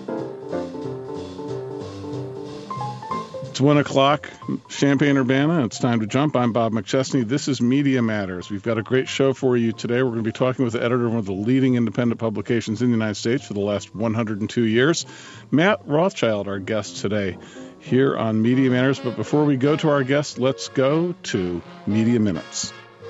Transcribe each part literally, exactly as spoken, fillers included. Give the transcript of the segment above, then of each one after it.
It's one o'clock, Champaign-Urbana. It's time to jump. I'm Bob McChesney. This is Media Matters. We've got a great show for you today. We're going to be talking with the editor of one of the leading independent publications in the United States for the last one hundred two years, Matt Rothschild, our guest today here on Media Matters. But before we go to our guest, let's go to Media Minutes.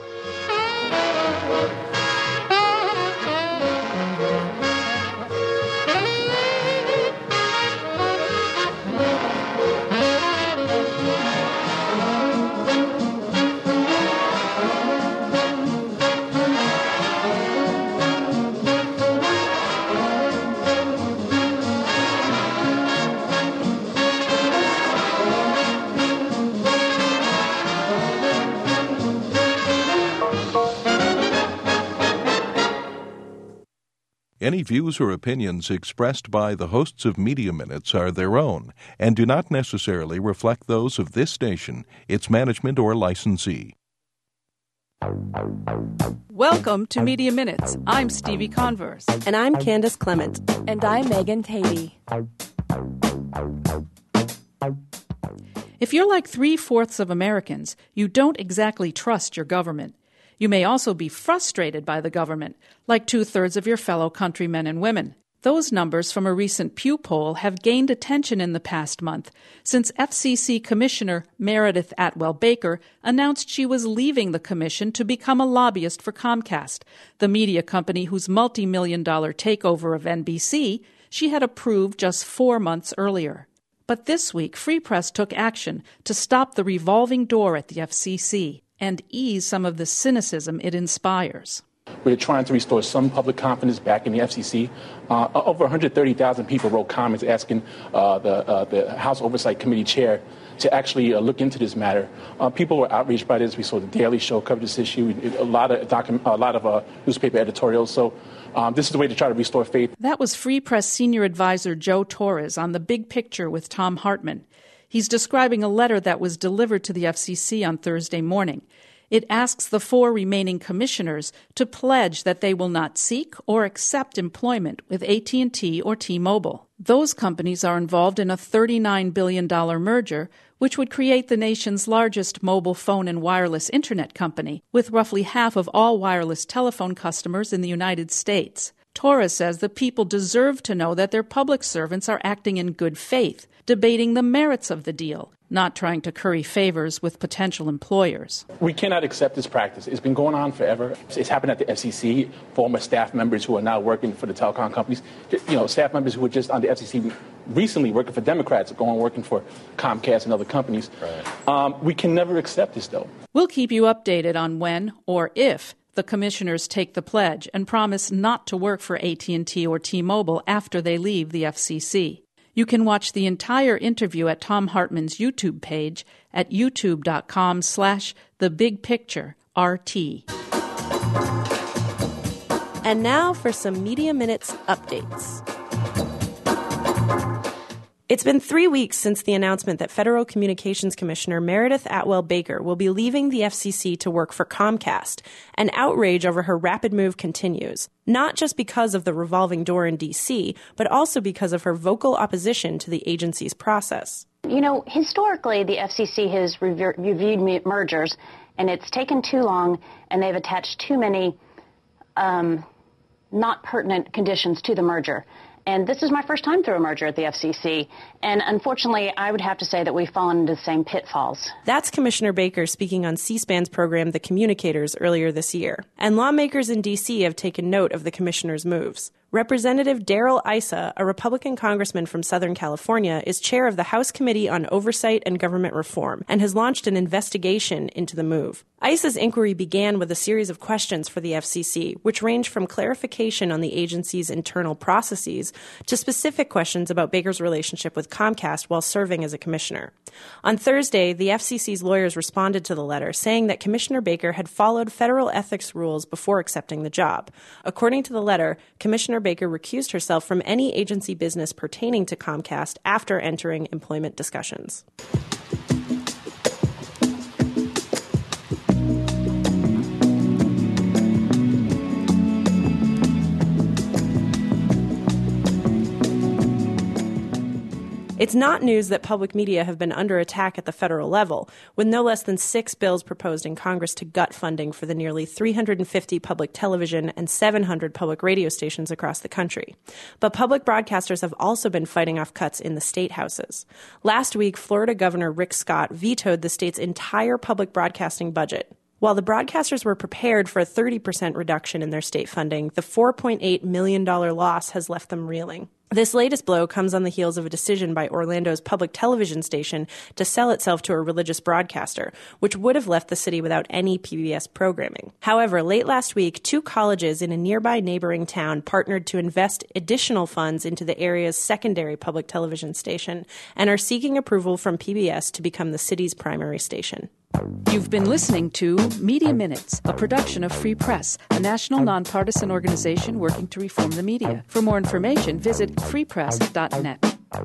Any views or opinions expressed by the hosts of Media Minutes are their own and do not necessarily reflect those of this station, its management, or licensee. Welcome to Media Minutes. I'm Stevie Converse. And I'm Candace Clement. And I'm Megan Tatey. If you're like three-fourths of Americans, you don't exactly trust your government. You may also be frustrated by the government, like two-thirds of your fellow countrymen and women. Those numbers from a recent Pew poll have gained attention in the past month since F C C Commissioner Meredith Atwell-Baker announced she was leaving the commission to become a lobbyist for Comcast, the media company whose multi-million dollar takeover of N B C she had approved just four months earlier. But this week, Free Press took action to stop the revolving door at the F C C and ease some of the cynicism it inspires. We're trying to restore some public confidence back in the F C C. Uh, over one hundred thirty thousand people wrote comments asking uh, the, uh, the House Oversight Committee chair to actually uh, look into this matter. Uh, people were outraged by this. We saw the Daily Show cover this issue, a lot of, docu- a lot of uh, newspaper editorials. So um, this is the way to try to restore faith. That was Free Press senior advisor Joe Torres on The Big Picture with Tom Hartman. He's describing a letter that was delivered to the F C C on Thursday morning. It asks the four remaining commissioners to pledge that they will not seek or accept employment with A T and T or T-Mobile. Those companies are involved in a thirty-nine billion dollars merger, which would create the nation's largest mobile phone and wireless internet company, with roughly half of all wireless telephone customers in the United States. Torres says the people deserve to know that their public servants are acting in good faith, debating the merits of the deal, not trying to curry favors with potential employers. We cannot accept this practice. It's been going on forever. It's happened at the F C C. Former staff members who are now working for the telecom companies, you know, staff members who were just on the F C C recently working for Democrats, going working for Comcast and other companies. Right. Um, we can never accept this, though. We'll keep you updated on when or if the commissioners take the pledge and promise not to work for A T and T or T-Mobile after they leave the F C C. You can watch the entire interview at Tom Hartman's YouTube page at youtube.com slash the big picture RT. And now for some Media Minutes updates. It's been three weeks since the announcement that Federal Communications Commissioner Meredith Atwell-Baker will be leaving the F C C to work for Comcast, and outrage over her rapid move continues, not just because of the revolving door in D C, but also because of her vocal opposition to the agency's process. You know, historically, the F C C has rever- reviewed mergers, and it's taken too long, and they've attached too many um, not pertinent conditions to the merger. And this is my first time through a merger at the F C C. And unfortunately, I would have to say that we've fallen into the same pitfalls. That's Commissioner Baker speaking on C-SPAN's program, The Communicators, earlier this year. And lawmakers in D C have taken note of the commissioner's moves. Representative Darrell Issa, a Republican congressman from Southern California, is chair of the House Committee on Oversight and Government Reform and has launched an investigation into the move. Issa's inquiry began with a series of questions for the F C C, which range from clarification on the agency's internal processes to specific questions about Baker's relationship with Comcast while serving as a commissioner. On Thursday, the F C C's lawyers responded to the letter, saying that Commissioner Baker had followed federal ethics rules before accepting the job. According to the letter, Commissioner Baker recused herself from any agency business pertaining to Comcast after entering employment discussions. It's not news that public media have been under attack at the federal level, with no less than six bills proposed in Congress to gut funding for the nearly three hundred fifty public television and seven hundred public radio stations across the country. But public broadcasters have also been fighting off cuts in the state houses. Last week, Florida Governor Rick Scott vetoed the state's entire public broadcasting budget. While the broadcasters were prepared for a thirty percent reduction in their state funding, the four point eight million dollars loss has left them reeling. This latest blow comes on the heels of a decision by Orlando's public television station to sell itself to a religious broadcaster, which would have left the city without any P B S programming. However, late last week, two colleges in a nearby neighboring town partnered to invest additional funds into the area's secondary public television station and are seeking approval from P B S to become the city's primary station. You've been listening to Media Minutes, a production of Free Press, a national nonpartisan organization working to reform the media. For more information, visit free press dot net.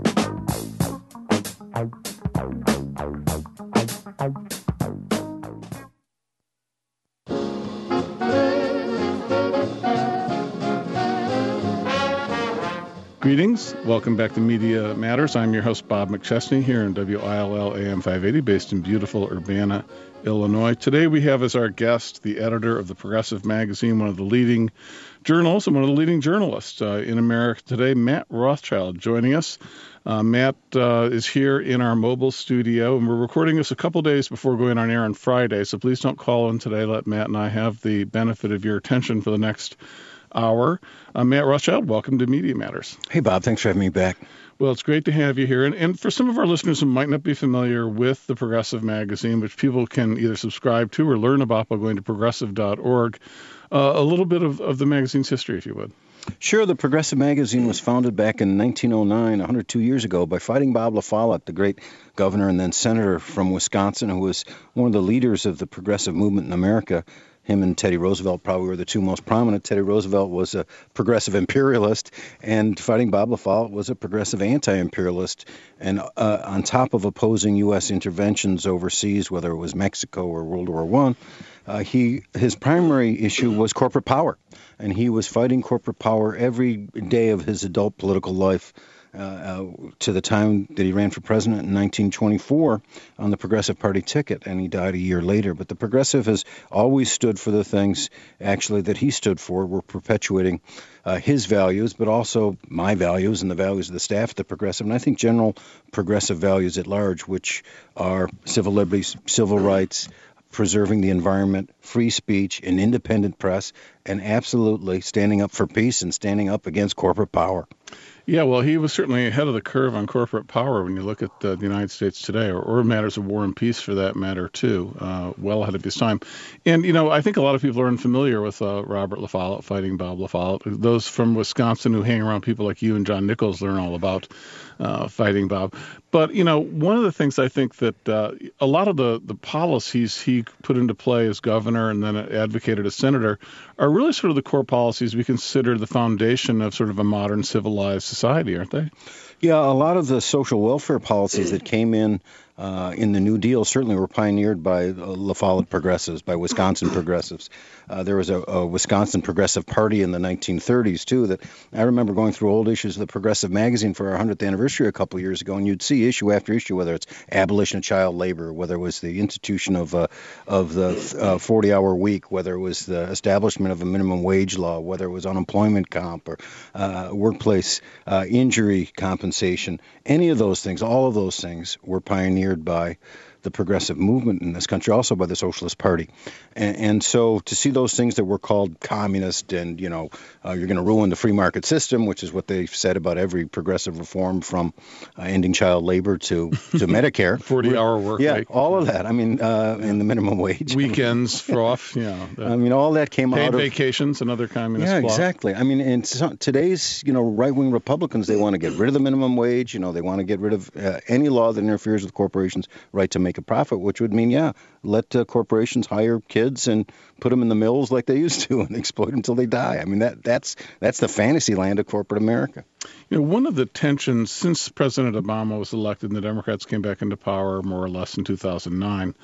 Greetings. Welcome back to Media Matters. I'm your host, Bob McChesney, here in W I L L A M five eighty, based in beautiful Urbana, Illinois. Today we have as our guest the editor of the Progressive Magazine, one of the leading journals and one of the leading journalists uh, in America today, Matt Rothschild, joining us. Uh, Matt uh, is here in our mobile studio, and we're recording this a couple days before going on air on Friday, so please don't call in today. Let Matt and I have the benefit of your attention for the next hour. Uh, Matt Rothschild, welcome to Media Matters. Hey, Bob. Thanks for having me back. Well, it's great to have you here. And, and for some of our listeners who might not be familiar with the Progressive Magazine, which people can either subscribe to or learn about by going to progressive dot org, uh, a little bit of, of the magazine's history, if you would. Sure. The Progressive Magazine was founded back in nineteen oh nine, one hundred two years ago, by Fighting Bob La Follette, the great governor and then senator from Wisconsin, who was one of the leaders of the progressive movement in America. Him and Teddy Roosevelt probably were the two most prominent. Teddy Roosevelt was a progressive imperialist, and Fighting Bob La Follette was a progressive anti-imperialist. And uh, on top of opposing U S interventions overseas, whether it was Mexico or World War One, uh, he his primary issue was corporate power, and he was fighting corporate power every day of his adult political life. Uh, uh, to the time that he ran for president in nineteen twenty-four on the Progressive Party ticket, and he died a year later. But the Progressive has always stood for the things, actually, that he stood for. We're perpetuating uh, his values, but also my values and the values of the staff at the Progressive, and I think general progressive values at large, which are civil liberties, civil rights, preserving the environment, free speech, an independent press, and absolutely standing up for peace and standing up against corporate power. Yeah, well, he was certainly ahead of the curve on corporate power when you look at uh, the United States today, or, or matters of war and peace for that matter, too, uh, well ahead of his time. And, you know, I think a lot of people are unfamiliar with uh, Robert La Follette, Fighting Bob La Follette. Those from Wisconsin who hang around people like you and John Nichols learn all about uh, Fighting Bob. But, you know, one of the things I think that uh, a lot of the, the policies he put into play as governor and then advocated as senator are really sort of the core policies we consider the foundation of sort of a modern civilized society, aren't they? Yeah, a lot of the social welfare policies that came in uh, in the New Deal certainly were pioneered by uh, La Follette progressives, by Wisconsin progressives. Uh, there was a, a Wisconsin Progressive Party in the nineteen thirties, too, that I remember going through old issues of the Progressive Magazine for our one hundredth anniversary a couple of years ago, and you'd see issue after issue, whether it's abolition of child labor, whether it was the institution of uh, of the uh, forty-hour week, whether it was the establishment of a minimum wage law, whether it was unemployment comp or uh, workplace uh, injury compensation, any of those things, all of those things were pioneered by the progressive movement in this country, also by the Socialist Party. And, and so to see those things that were called communist and, you know, uh, you're going to ruin the free market system, which is what they've said about every progressive reform from uh, ending child labor to, to Medicare. forty-hour work yeah, week. Yeah, all of that. I mean, uh, in the minimum wage. Weekends for off, you know. I mean, all that came paid out of... vacations, another communist Yeah, bloc. exactly. I mean, in so, today's, you know, right-wing Republicans, they want to get rid of the minimum wage. You know, they want to get rid of uh, any law that interferes with corporations' right to make a profit, which would mean, yeah, let uh, corporations hire kids and put them in the mills like they used to and exploit them until they die. I mean, that that's that's the fantasy land of corporate America. You know, one of the tensions since President Obama was elected and the Democrats came back into power more or less in two thousand nine,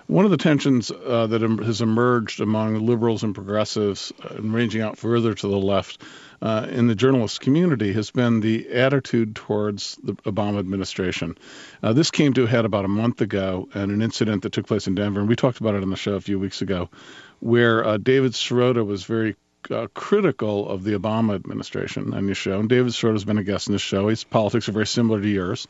One of the tensions uh, that em- has emerged among liberals and progressives, uh, and ranging out further to the left, uh, in the journalist community has been the attitude towards the Obama administration. Uh, this came to a head about a month ago in an incident that took place in Denver, and we talked about it on the show a few weeks ago, where uh, David Sirota was very Uh, critical of the Obama administration on this show. And David Sirota has been a guest in this show. His politics are very similar to yours.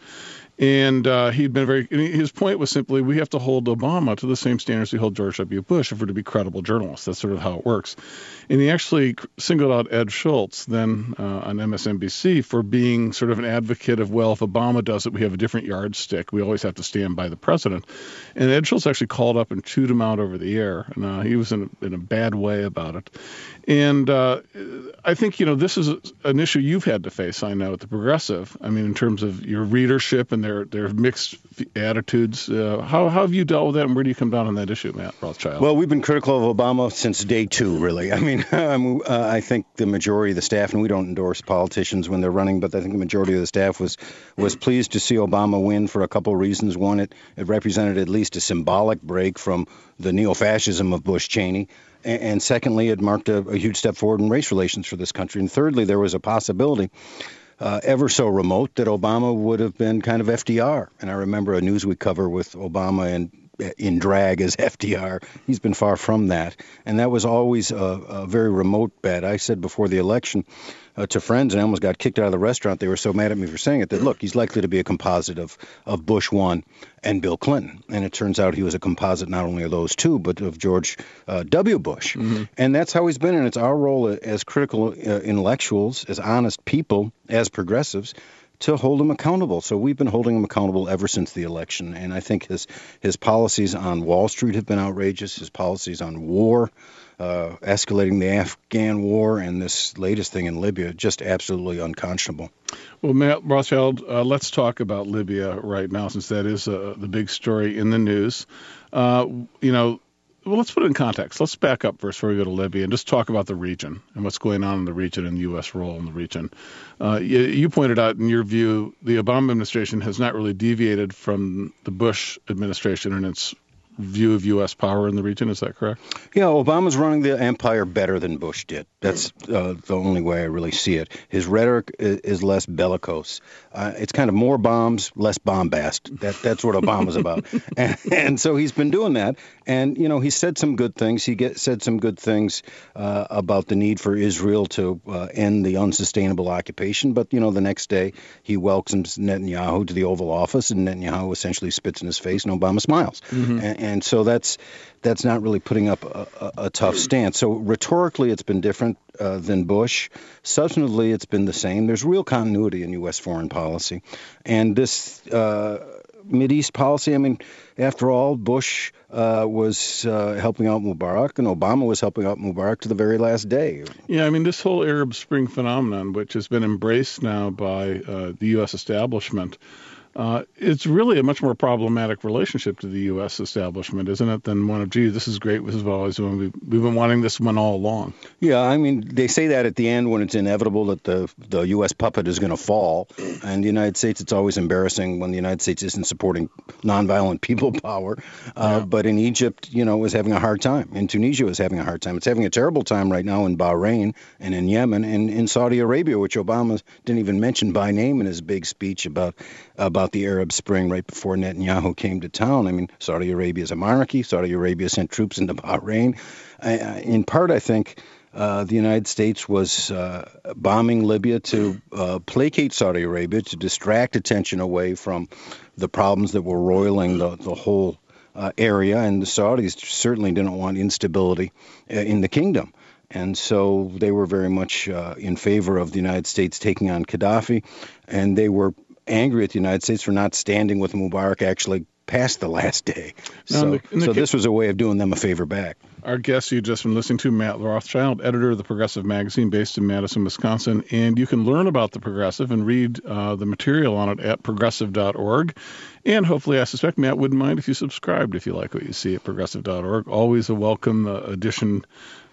And uh, he'd been very, his point was simply, we have to hold Obama to the same standards we hold George W. Bush if we're to be credible journalists. That's sort of how it works. And he actually singled out Ed Schultz, then uh, on M S N B C, for being sort of an advocate of, well, if Obama does it, we have a different yardstick. We always have to stand by the president. And Ed Schultz actually called up and chewed him out over the air. And uh, he was in a, in a bad way about it. And uh, I think, you know, this is an issue you've had to face, I know, at the Progressive. I mean, in terms of your readership and their, their mixed attitudes. Uh, how, how have you dealt with that, and where do you come down on that issue, Matt Rothschild? Well, we've been critical of Obama since day two, really. I mean, um, uh, I think the majority of the staff, and we don't endorse politicians when they're running, but I think the majority of the staff was was pleased to see Obama win for a couple of reasons. One, it, it represented at least a symbolic break from the neo-fascism of Bush-Cheney. And secondly, it marked a, a huge step forward in race relations for this country. And thirdly, there was a possibility, uh, ever so remote, that Obama would have been kind of F D R. And I remember a Newsweek cover with Obama and in drag as F D R. He's been far from that. And that was always a, a very remote bet. I said before the election uh, to friends, and I almost got kicked out of the restaurant. They were so mad at me for saying it that, look, he's likely to be a composite of, of Bush one and Bill Clinton. And it turns out he was a composite not only of those two, but of George uh, W. Bush. Mm-hmm. And that's how he's been. And it's our role as critical uh, intellectuals, as honest people, as progressives, to hold him accountable. So we've been holding him accountable ever since the election. And I think his his policies on Wall Street have been outrageous. His policies on war, uh, escalating the Afghan war, and this latest thing in Libya, just absolutely unconscionable. Well, Matt Rothschild, uh, let's talk about Libya right now, since that is uh, the big story in the news. Uh, you know, well, let's put it in context. Let's back up first before we go to Libya and just talk about the region and what's going on in the region and the U S role in the region. Uh, you, you pointed out, in your view, the Obama administration has not really deviated from the Bush administration in its view of U S power in the region. Is that correct? Yeah, Obama's running the empire better than Bush did. That's uh, the only way I really see it. His rhetoric is, is less bellicose. Uh, it's kind of more bombs, less bombast. That, that's what Obama's about. And, and so he's been doing that. And, you know, he said some good things. He get, said some good things uh, about the need for Israel to uh, end the unsustainable occupation. But, you know, the next day he welcomes Netanyahu to the Oval Office, and Netanyahu essentially spits in his face, and Obama smiles. Mm-hmm. And, and so that's that's not really putting up a, a, a tough stance. So rhetorically, it's been different uh, than Bush. Substantively, it's been the same. There's real continuity in U S foreign policy. And this uh, Mideast policy, I mean, after all, Bush uh, was uh, helping out Mubarak, and Obama was helping out Mubarak to the very last day. Yeah, I mean, this whole Arab Spring phenomenon, which has been embraced now by uh, the U S establishment, Uh, it's really a much more problematic relationship to the U S establishment, isn't it, than one of, gee, this is great, this is always when we've, we've been wanting this one all along. Yeah, I mean, they say that at the end when it's inevitable that the, the U S puppet is going to fall. And the United States, it's always embarrassing when the United States isn't supporting nonviolent people power. Uh, yeah. But in Egypt, you know, is having a hard time. In Tunisia is having a hard time. It's having a terrible time right now in Bahrain and in Yemen and in Saudi Arabia, which Obama didn't even mention by name in his big speech about about the Arab Spring right before Netanyahu came to town. I mean, Saudi Arabia is a monarchy. Saudi Arabia sent troops into Bahrain. Uh, in part, I think uh, the United States was uh, bombing Libya to uh, placate Saudi Arabia, to distract attention away from the problems that were roiling the, the whole uh, area. And the Saudis certainly didn't want instability uh, in the kingdom. And so they were very much uh, in favor of the United States taking on Gaddafi, and they were angry at the United States for not standing with Mubarak actually past the last day. So, in the, in the so this was a way of doing them a favor back. Our guest you just been listening to, Matt Rothschild, editor of the Progressive magazine based in Madison, Wisconsin. And you can learn about the Progressive and read uh, the material on it at progressive dot org. And hopefully, I suspect Matt wouldn't mind if you subscribed if you like what you see at progressive dot org. Always a welcome uh, addition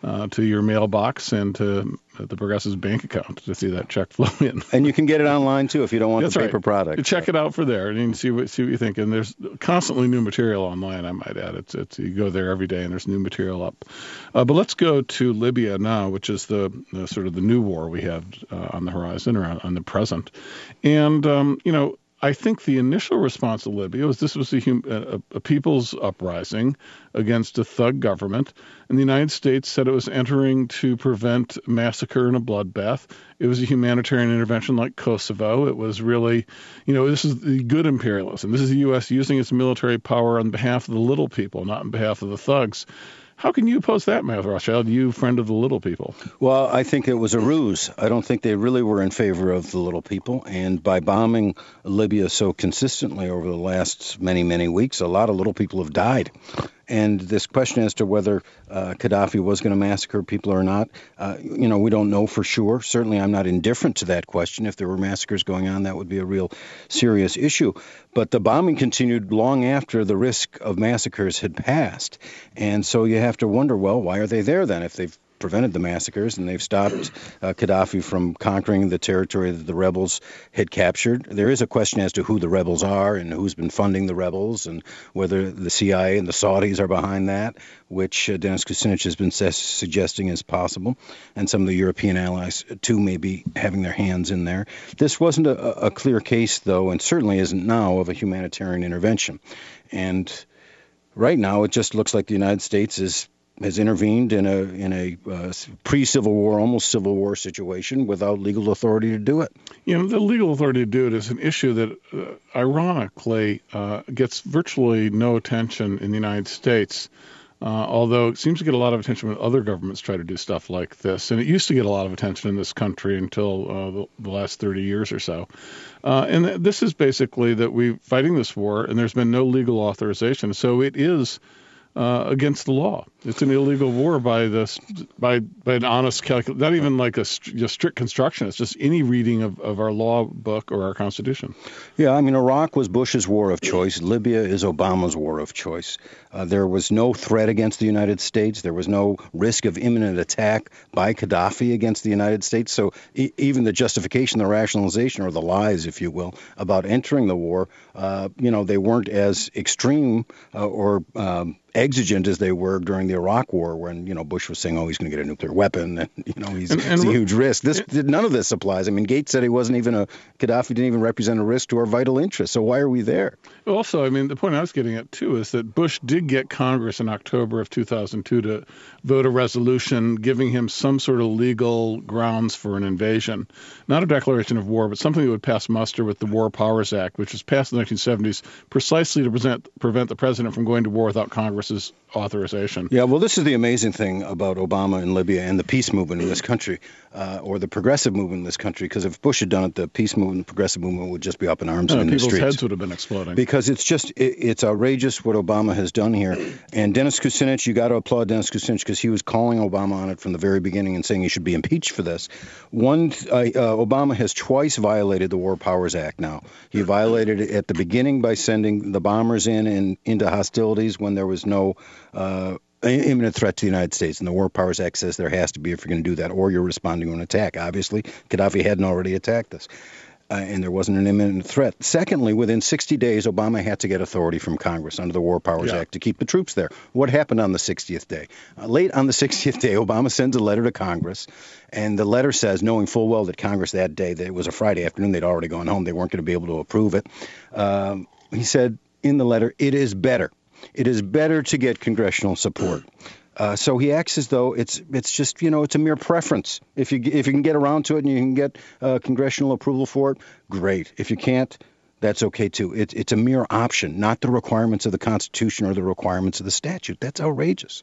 uh, to your mailbox and to the Progressive's bank account to see that check flow in. And you can get it online, too, if you don't want That's the paper right. product. You check it out for there and you can see what, see what you think. And there's constantly new material online, I might add. It's, it's You go there every day and there's new material up. Uh, but let's go to Libya now, which is the, the sort of the new war we have uh, on the horizon or on, on the present. And, um, you know, I think the initial response to Libya was this was a, hum, a, a people's uprising against a thug government, and the United States said it was entering to prevent massacre and a bloodbath. It was a humanitarian intervention like Kosovo. It was really, you know, this is the good imperialism. This is the U S using its military power on behalf of the little people, not on behalf of the thugs. How can you oppose that, Matt Rothschild, you friend of the little people? Well, I think it was a ruse. I don't think they really were in favor of the little people. And by bombing Libya so consistently over the last many, many weeks, a lot of little people have died. And this question as to whether uh, Gaddafi was going to massacre people or not, uh, you know, we don't know for sure. Certainly, I'm not indifferent to that question. If there were massacres going on, that would be a real serious issue. But the bombing continued long after the risk of massacres had passed. And so you have to wonder, well, why are they there then if they've prevented the massacres and they've stopped uh, Gaddafi from conquering the territory that the rebels had captured? There is a question as to who the rebels are and who's been funding the rebels and whether the C I A and the Saudis are behind that, which uh, Dennis Kucinich has been su- suggesting is possible. And some of the European allies, too, may be having their hands in there. This wasn't a, a clear case, though, and certainly isn't now, of a humanitarian intervention. And right now, it just looks like the United States is has intervened in a in a uh, pre-Civil War, almost Civil War situation without legal authority to do it. You know, the legal authority to do it is an issue that, uh, ironically, uh, gets virtually no attention in the United States, uh, although it seems to get a lot of attention when other governments try to do stuff like this. And it used to get a lot of attention in this country until uh, the, the last thirty years or so. Uh, and th- this is basically that we're fighting this war, and there's been no legal authorization. So it is Uh, against the law. It's an illegal war by this by by an honest calculation, not even like a st- strict construction. It's just any reading of, of our law book or our Constitution. Yeah, I mean, Iraq was Bush's war of choice. Libya is Obama's war of choice. Uh, there was no threat against the United States. There was no risk of imminent attack by Gaddafi against the United States. So e- even the justification, the rationalization, or the lies, if you will, about entering the war, uh, you know, they weren't as extreme uh, or um, exigent as they were during the Iraq War, when, you know, Bush was saying, oh, he's going to get a nuclear weapon, and, you know, he's, and, and, it's a huge risk. This it, none of this applies. I mean, Gates said he wasn't even a Gaddafi didn't even represent a risk to our vital interests. So why are we there? Also, I mean, the point I was getting at too is that Bush did get Congress in October of two thousand two to vote a resolution giving him some sort of legal grounds for an invasion, not a declaration of war, but something that would pass muster with the War Powers Act, which was passed in the nineteen seventies precisely to present, prevent the president from going to war without Congress's authorization. Yeah, well, this is the amazing thing about Obama in Libya and the peace movement in this country, uh, or the progressive movement in this country, because if Bush had done it, the peace movement, the progressive movement would just be up in arms no, in the streets. People's heads would have been exploding. Because it's just, it, it's outrageous what Obama has done here. And Dennis Kucinich, you got to applaud Dennis Kucinich, because he was calling Obama on it from the very beginning and saying he should be impeached for this. One, uh, uh, Obama has twice violated the War Powers Act now. He violated it at the beginning by sending the bombers in and into hostilities when there was no uh, imminent threat to the United States. And the War Powers Act says there has to be if you're going to do that, or you're responding to an attack. Obviously, Gaddafi hadn't already attacked us. Uh, and there wasn't an imminent threat. Secondly, within sixty days, Obama had to get authority from Congress under the War Powers yeah. Act to keep the troops there. What happened on the sixtieth day? Uh, late on the sixtieth day, Obama sends a letter to Congress, and the letter says, knowing full well that Congress that day, that it was a Friday afternoon, they'd already gone home, they weren't going to be able to approve it. Um, he said in the letter, it is better. It is better to get congressional support. Uh, so he acts as though it's it's just, you know, it's a mere preference. If you if you can get around to it and you can get uh, congressional approval for it, great. If you can't, that's okay, too. It, it's a mere option, not the requirements of the Constitution or the requirements of the statute. That's outrageous.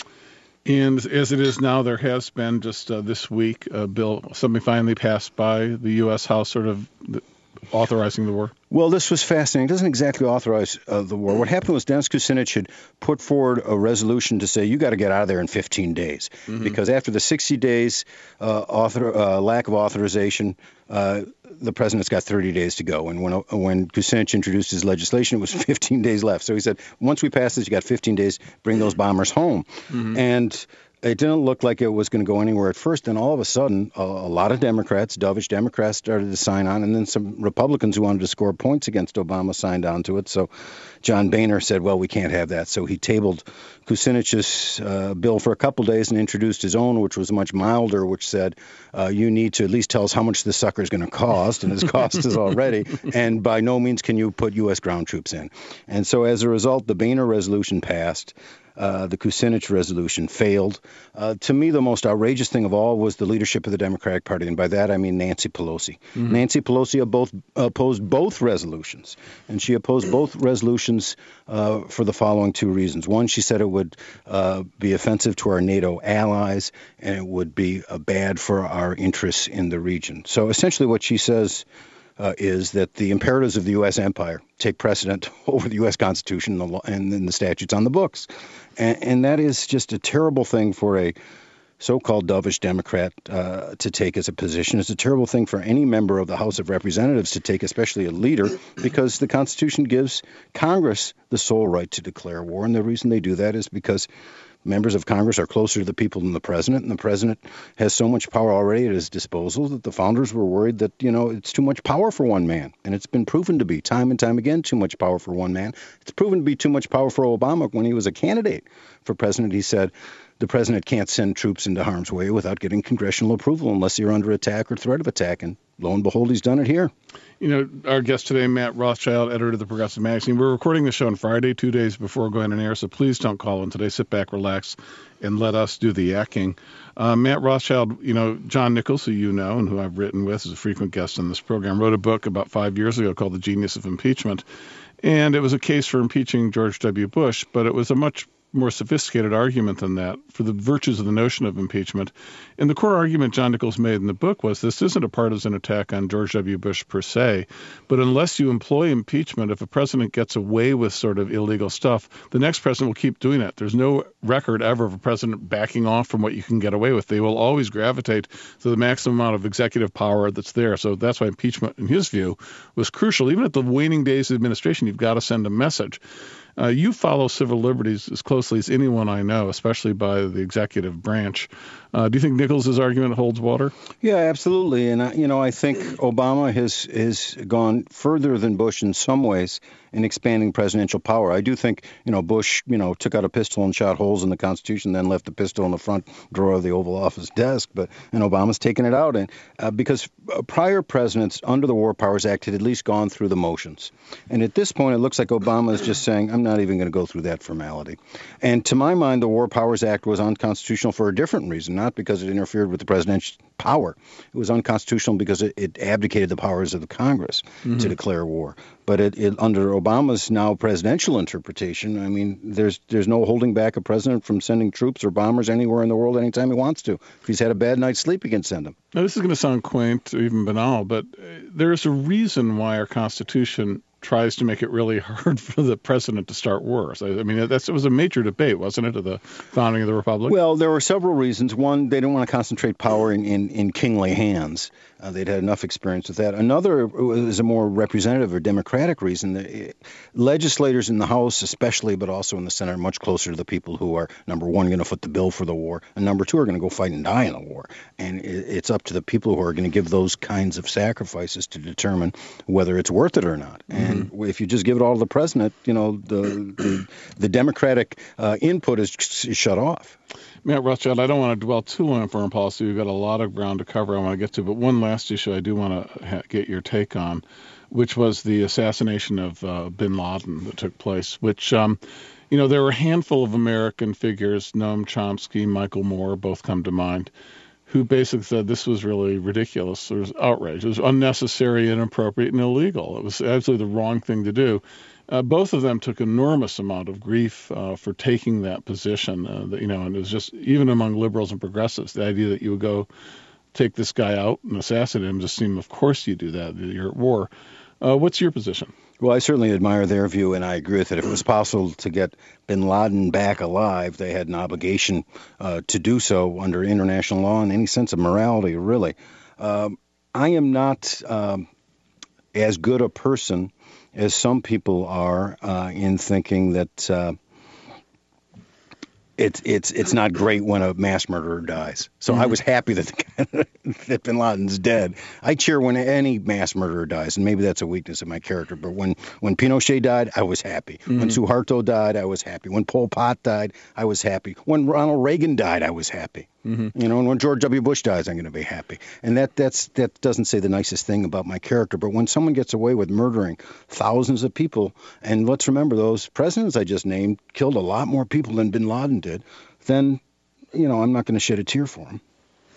And as it is now, there has been just uh, this week a bill, something finally passed by the U S House, sort of authorizing the war. Well, this was fascinating. It doesn't exactly authorize uh, the war. What happened was Dennis Kucinich had put forward a resolution to say, you got to get out of there in fifteen days. Mm-hmm. Because after the sixty days uh, author, uh, lack of authorization, uh, the president's got thirty days to go. And when when Kucinich introduced his legislation, it was fifteen days left. So he said, once we pass this, you got fifteen days, bring those bombers home. Mm-hmm. And it didn't look like it was going to go anywhere at first. And all of a sudden, a, a lot of Democrats, dovish Democrats, started to sign on. And then some Republicans who wanted to score points against Obama signed on to it. So John Boehner said, well, we can't have that. So he tabled Kucinich's uh, bill for a couple days and introduced his own, which was much milder, which said, uh, you need to at least tell us how much this sucker is going to cost, and his cost is already, and by no means can you put U S ground troops in. And so as a result, the Boehner resolution passed. Uh, the Kucinich resolution failed. Uh, to me, the most outrageous thing of all was the leadership of the Democratic Party, and by that I mean Nancy Pelosi. Mm-hmm. Nancy Pelosi both, opposed both resolutions, and she opposed both resolutions uh, for the following two reasons. One, she said it would uh, be offensive to our NATO allies, and it would be uh, bad for our interests in the region. So essentially what she says Uh, is that the imperatives of the U S empire take precedent over the U S Constitution and the, law, and, and the statutes on the books. And, and that is just a terrible thing for a so-called dovish Democrat uh, to take as a position. It's a terrible thing for any member of the House of Representatives to take, especially a leader, because the Constitution gives Congress the sole right to declare war. And the reason they do that is because members of Congress are closer to the people than the president, and the president has so much power already at his disposal that the founders were worried that, you know, it's too much power for one man. And it's been proven to be, time and time again, too much power for one man. It's proven to be too much power for Obama. When he was a candidate for president, he said the president can't send troops into harm's way without getting congressional approval unless you're under attack or threat of attack. And lo and behold, he's done it here. You know, our guest today, Matt Rothschild, editor of the Progressive Magazine. We're recording the show on Friday, two days before going on air, so please don't call in today. Sit back, relax, and let us do the yakking. Uh, Matt Rothschild, you know, John Nichols, who you know and who I've written with, is a frequent guest on this program, wrote a book about five years ago called The Genius of Impeachment. And it was a case for impeaching George W. Bush, but it was a much more sophisticated argument than that for the virtues of the notion of impeachment. And the core argument John Nichols made in the book was this isn't a partisan attack on George W. Bush per se, but unless you employ impeachment, if a president gets away with sort of illegal stuff, the next president will keep doing it. There's no record ever of a president backing off from what you can get away with. They will always gravitate to the maximum amount of executive power that's there. So that's why impeachment, in his view, was crucial. Even at the waning days of administration, you've got to send a message. Uh, you follow civil liberties as closely as anyone I know, especially by the executive branch. Uh, do you think Nichols' argument holds water? Yeah, absolutely. And, I, you know, I think Obama has, has gone further than Bush in some ways in expanding presidential power. I do think, you know, Bush, you know, took out a pistol and shot holes in the Constitution, then left the pistol in the front drawer of the Oval Office desk. But and Obama's taken it out. And uh, because prior presidents under the War Powers Act had at least gone through the motions. And at this point, it looks like Obama is just saying, I'm not even going to go through that formality. And to my mind, the War Powers Act was unconstitutional for a different reason, not because it interfered with the president's power. It was unconstitutional because it, it abdicated the powers of the Congress mm-hmm. to declare war. But it, it, under Obama's now presidential interpretation, I mean, there's there's no holding back a president from sending troops or bombers anywhere in the world anytime he wants to. If he's had a bad night's sleep, he can send them. Now, this is going to sound quaint or even banal, but there's a reason why our Constitution tries to make it really hard for the president to start wars. I mean, that's, it was a major debate, wasn't it, of the founding of the Republic? Well, there were several reasons. One, they didn't want to concentrate power in, in, in kingly hands. Uh, they'd had enough experience with that. Another is a more representative or democratic reason. That legislators in the House especially, but also in the Senate, are much closer to the people who are, number one, going to foot the bill for the war, and number two, are going to go fight and die in the war. And it's up to the people who are going to give those kinds of sacrifices to determine whether it's worth it or not. Mm-hmm. And if you just give it all to the president, you know, the the, the democratic uh, input is, is shut off. Matt Rothschild, I don't want to dwell too long on foreign policy. We've got a lot of ground to cover I want to get to, but one last issue I do want to ha- get your take on, which was the assassination of uh, bin Laden that took place, which, um, you know, there were a handful of American figures, Noam Chomsky, Michael Moore, both come to mind, who basically said this was really ridiculous. It was outrage. It was unnecessary, inappropriate, and illegal. It was absolutely the wrong thing to do. Uh, both of them took enormous amount of grief uh, for taking that position. Uh, that, you know, and it was just, even among liberals and progressives, the idea that you would go take this guy out and assassinate him just seemed, of course you do that. You're at war. Uh, what's your position? Well, I certainly admire their view, and I agree with it. If it was possible to get bin Laden back alive, they had an obligation uh, to do so under international law and any sense of morality, really. Um, I am not um, as good a person as some people are uh, in thinking that uh, it's it's it's not great when a mass murderer dies. So Mm-hmm. I was happy that the, that Bin Laden's dead. I cheer when any mass murderer dies, and maybe that's a weakness of my character. But when when Pinochet died, I was happy. Mm-hmm. When Suharto died, I was happy. When Pol Pot died, I was happy. When Ronald Reagan died, I was happy. Mm-hmm. You know, and when George W. Bush dies, I'm going to be happy. And that that's that doesn't say the nicest thing about my character. But when someone gets away with murdering thousands of people, and let's remember those presidents I just named killed a lot more people than Bin Laden did, then, you know, I'm not going to shed a tear for them.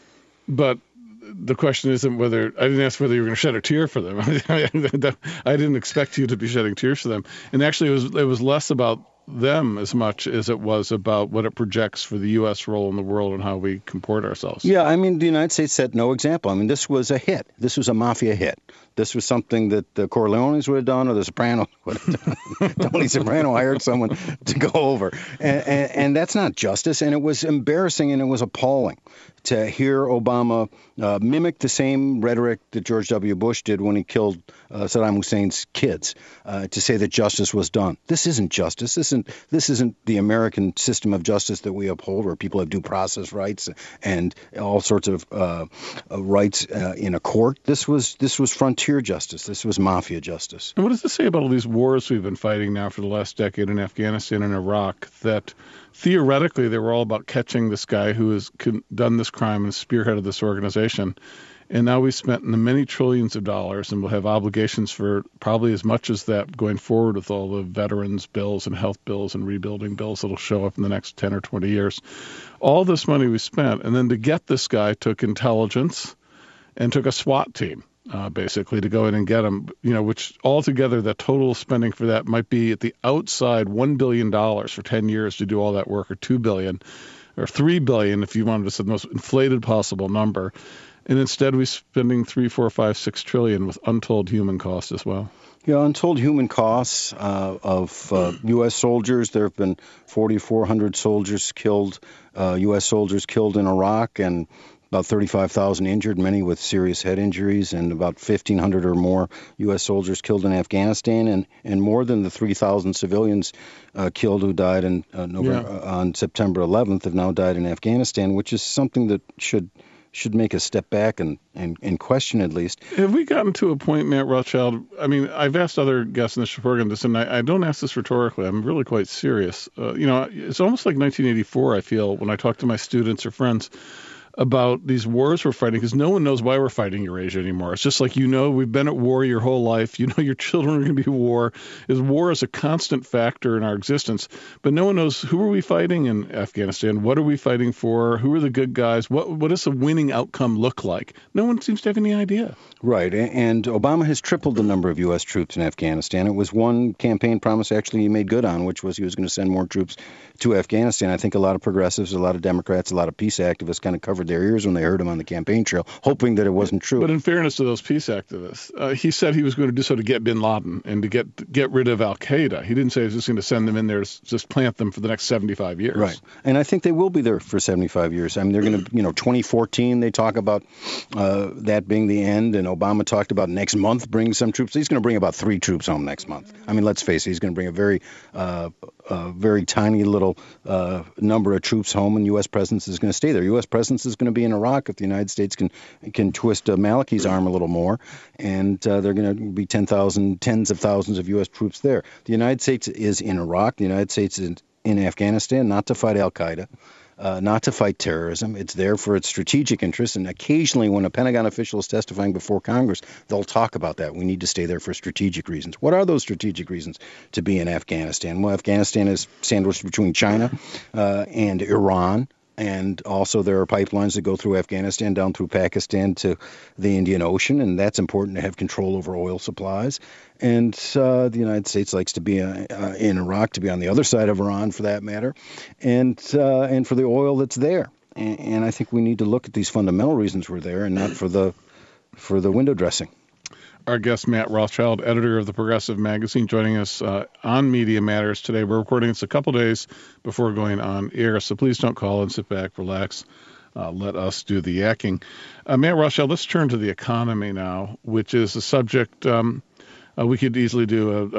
But the question isn't whether I didn't ask whether you were going to shed a tear for them. I didn't expect you to be shedding tears for them. And actually, it was it was less about them as much as it was about what it projects for the U S role in the world and how we comport ourselves. Yeah, I mean, the United States set no example. I mean, this was a hit. This was a mafia hit. This was something that the Corleones would have done or the Sopranos would have done. Tony Soprano hired someone to go over. And, and, and that's not justice. And it was embarrassing and it was appalling to hear Obama uh, mimic the same rhetoric that George W. Bush did when he killed uh, Saddam Hussein's kids, uh, to say that justice was done. This isn't justice. This isn't, this isn't the American system of justice that we uphold, where people have due process rights and all sorts of uh, uh, rights uh, in a court. This was this was frontier justice. This was mafia justice. And what does this say about all these wars we've been fighting now for the last decade in Afghanistan and Iraq, that theoretically they were all about catching this guy who has done this crime and spearheaded this organization? And now we've spent the many trillions of dollars and we'll have obligations for probably as much as that going forward with all the veterans bills and health bills and rebuilding bills that'll show up in the next ten or twenty years. All this money we spent, and then to get this guy took intelligence and took a SWAT team, uh, basically, to go in and get him, you know, which altogether the total spending for that might be at the outside one billion dollars for ten years to do all that work, or two billion dollars, or three billion dollars if you wanted to say the most inflated possible number. And instead, we're spending three, four, five, six trillion with untold human cost as well. Yeah, untold human costs uh, of uh, U S soldiers. There have been forty-four hundred soldiers killed, uh, U S soldiers killed in Iraq, and about thirty-five thousand injured, many with serious head injuries, and about fifteen hundred or more U S soldiers killed in Afghanistan, and, and more than the three thousand civilians uh, killed who died in uh, November, yeah. uh, on September eleventh have now died in Afghanistan, which is something that should should make us step back and, and, and question at least. Have we gotten to a point, Matt Rothschild? I mean, I've asked other guests in this program this, and I, I don't ask this rhetorically. I'm really quite serious. Uh, you know, it's almost like nineteen eighty-four, I feel, when I talk to my students or friends about these wars we're fighting, because no one knows why we're fighting Eurasia anymore. It's just like, you know, we've been at war your whole life. You know your children are going to be at war. Is war is a constant factor in our existence, but no one knows who are we fighting in Afghanistan? What are we fighting for? Who are the good guys? What what does a winning outcome look like? No one seems to have any idea. Right, and Obama has tripled the number of U S troops in Afghanistan. It was one campaign promise actually he made good on, which was he was going to send more troops to Afghanistan. I think a lot of progressives, a lot of Democrats, a lot of peace activists kind of covered their ears when they heard him on the campaign trail, hoping that it wasn't true. But in fairness to those peace activists, uh, he said he was going to do so to get bin Laden and to get get rid of al-Qaeda. He didn't say he was just going to send them in there to just plant them for the next seventy-five years. Right. And I think they will be there for seventy-five years. I mean, they're going to, you know, twenty fourteen, they talk about uh, that being the end, and Obama talked about next month bringing some troops. He's going to bring about three troops home next month. I mean, let's face it, he's going to bring a very uh, a very tiny little uh, number of troops home, and U S presence is going to stay there. U S presence is going to be in Iraq if the United States can can twist uh, Maliki's arm a little more, and uh, they're going to be ten thousand, tens of thousands of U S troops there. The United States is in Iraq. The United States is in, in Afghanistan, not to fight al-Qaeda. Uh, not to fight terrorism. It's there for its strategic interests, and occasionally when a Pentagon official is testifying before Congress, they'll talk about that. We need to stay there for strategic reasons. What are those strategic reasons to be in Afghanistan? Well, Afghanistan is sandwiched between China uh, and Iran. And also there are pipelines that go through Afghanistan down through Pakistan to the Indian Ocean, and that's important to have control over oil supplies. And uh, the United States likes to be uh, uh, in Iraq, to be on the other side of Iran, for that matter, and uh, and for the oil that's there. And, and I think we need to look at these fundamental reasons we're there, and not for the for the window dressing. Our guest, Matt Rothschild, editor of the Progressive Magazine, joining us uh, on Media Matters today. We're recording this a couple days before going on air, so please don't call and sit back, relax. Uh, let us do the yakking. Uh, Matt Rothschild, let's turn to the economy now, which is a subject um, uh, we could easily do a, a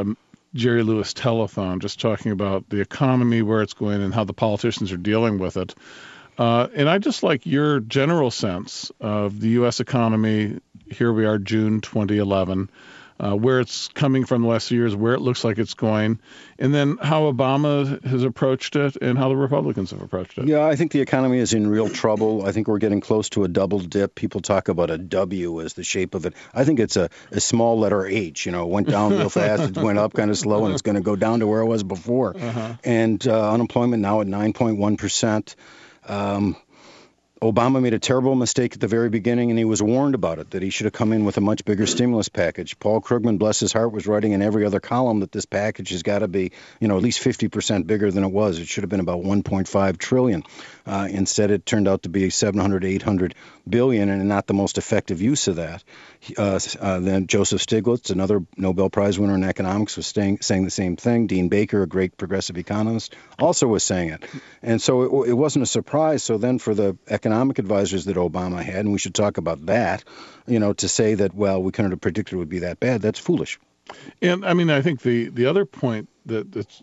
Jerry Lewis Telethon, just talking about the economy, where it's going, and how the politicians are dealing with it. Uh, and I just like your general sense of the U S economy. Here we are, June twenty eleven, uh, where it's coming from the last few years, where it looks like it's going, and then how Obama has approached it and how the Republicans have approached it. Yeah, I think the economy is in real trouble. I think we're getting close to a double dip. People talk about a W as the shape of it. I think it's a, a small letter H. You know, it went down real fast, it went up kind of slow, and it's going to go down to where it was before. Uh-huh. And uh, unemployment now at nine point one percent. Um, Obama made a terrible mistake at the very beginning, and he was warned about it, that he should have come in with a much bigger stimulus package. Paul Krugman, bless his heart, was writing in every other column that this package has got to be, you know, at least fifty percent bigger than it was. It should have been about one point five trillion dollars. Uh, instead, it turned out to be seven hundred, eight hundred billion dollars, and not the most effective use of that. Uh, uh, then Joseph Stiglitz, another Nobel Prize winner in economics, was saying, saying the same thing. Dean Baker, a great progressive economist, also was saying it. And so it, it wasn't a surprise. So then for the economic advisors that Obama had, and we should talk about that, you know, to say that, well, we couldn't have predicted it would be that bad, that's foolish. And, I mean, I think the, the other point that, that's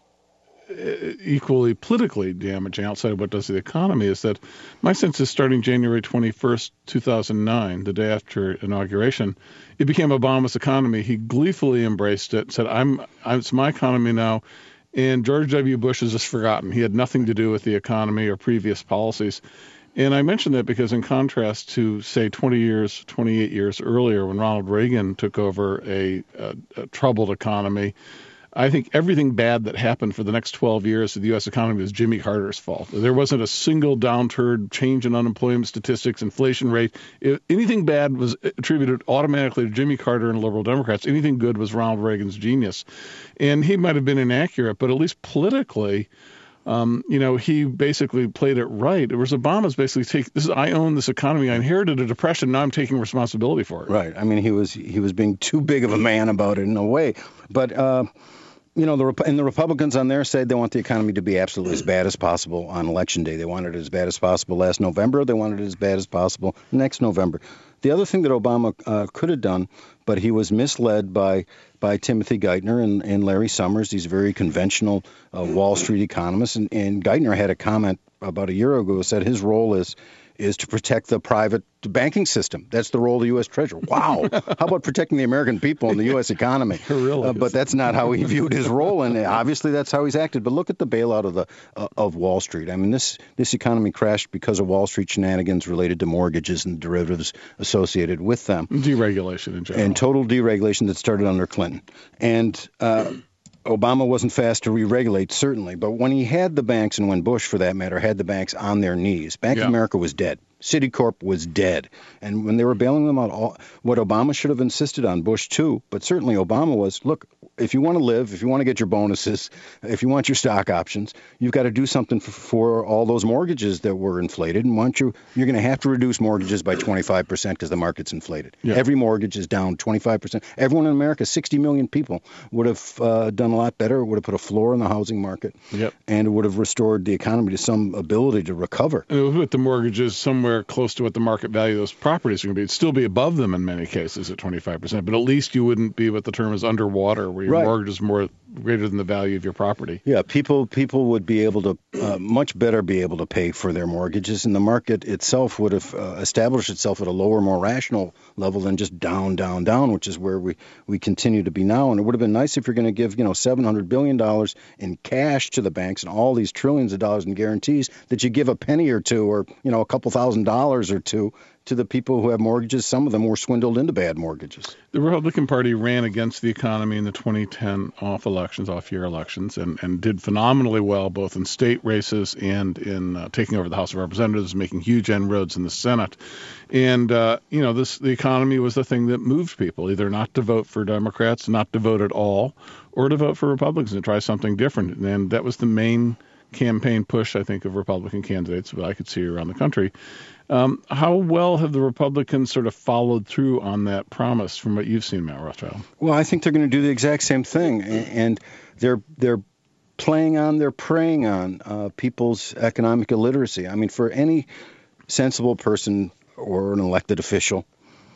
equally politically damaging outside of what does to the economy is that my sense is starting January twenty-first, two thousand nine, the day after inauguration, it became Obama's economy. He gleefully embraced it, said, I'm, I'm it's my economy now. And George W. Bush is just forgotten. He had nothing to do with the economy or previous policies. And I mention that because in contrast to, say, twenty years, twenty-eight years earlier when Ronald Reagan took over a, a, a troubled economy, I think everything bad that happened for the next twelve years of the U S economy was Jimmy Carter's fault. There wasn't a single downturn, change in unemployment statistics, inflation rate. It, anything bad was attributed automatically to Jimmy Carter and liberal Democrats. Anything good was Ronald Reagan's genius. And he might have been inaccurate, but at least politically, Um, you know, he basically played it right. It was Obama's basically take this is I own this economy. I inherited a depression. Now I'm taking responsibility for it. Right. I mean, he was he was being too big of a man about it in a way. But uh, you know, the and the Republicans on their side, they want the economy to be absolutely as bad as possible on Election Day. They wanted it as bad as possible last November. They wanted it as bad as possible next November. The other thing that Obama uh, could have done, but he was misled by by Timothy Geithner and, and Larry Summers, these very conventional uh, Wall Street economists. And, and Geithner had a comment about a year ago, said his role is is to protect the private banking system. That's the role of the U S Treasury. Wow. How about protecting the American people and the U S economy? Really uh, but that's not how he viewed his role, and obviously that's how he's acted. But look at the bailout of the uh, of Wall Street. I mean, this this economy crashed because of Wall Street shenanigans related to mortgages and derivatives associated with them. Deregulation in general. And total deregulation that started under Clinton. And uh, Obama wasn't fast to re-regulate, certainly, but when he had the banks, and when Bush, for that matter, had the banks on their knees, Bank yeah. of America was dead. Citicorp was dead. And when they were bailing them out, all, what Obama should have insisted on, Bush too, but certainly Obama was, look, if you want to live, if you want to get your bonuses, if you want your stock options, you've got to do something for, for all those mortgages that were inflated. And once you, you're going to have to reduce mortgages by twenty-five percent because the market's inflated. Yeah. Every mortgage is down twenty-five percent. Everyone in America, sixty million people, would have uh, done a lot better. It would have put a floor in the housing market. Yep. And it would have restored the economy to some ability to recover. And with the mortgages somewhere close to what the market value of those properties are going to be, it'd still be above them in many cases at twenty-five percent. But at least you wouldn't be what the term is underwater, where your right. mortgage is more greater than the value of your property. Yeah, people people would be able to uh, much better be able to pay for their mortgages, and the market itself would have uh, established itself at a lower, more rational level than just down, down, down, which is where we, we continue to be now. And it would have been nice if you're going to give, you know, seven hundred billion dollars in cash to the banks and all these trillions of dollars in guarantees, that you give a penny or two, or, you know, a couple thousand dollars or two to the people who have mortgages. Some of them were swindled into bad mortgages. The Republican Party ran against the economy in the twenty ten off elections, off-year elections, and, and did phenomenally well both in state races and in uh, taking over the House of Representatives, making huge inroads in the Senate. And, uh, you know, this the economy was the thing that moved people, either not to vote for Democrats, not to vote at all, or to vote for Republicans and try something different. And that was the main campaign push, I think, of Republican candidates that I could see around the country. Um, how well have the Republicans sort of followed through on that promise from what you've seen, Matt Rothschild? Well, I think they're going to do the exact same thing, and they're they're playing on, they're preying on uh, people's economic illiteracy. I mean, for any sensible person or an elected official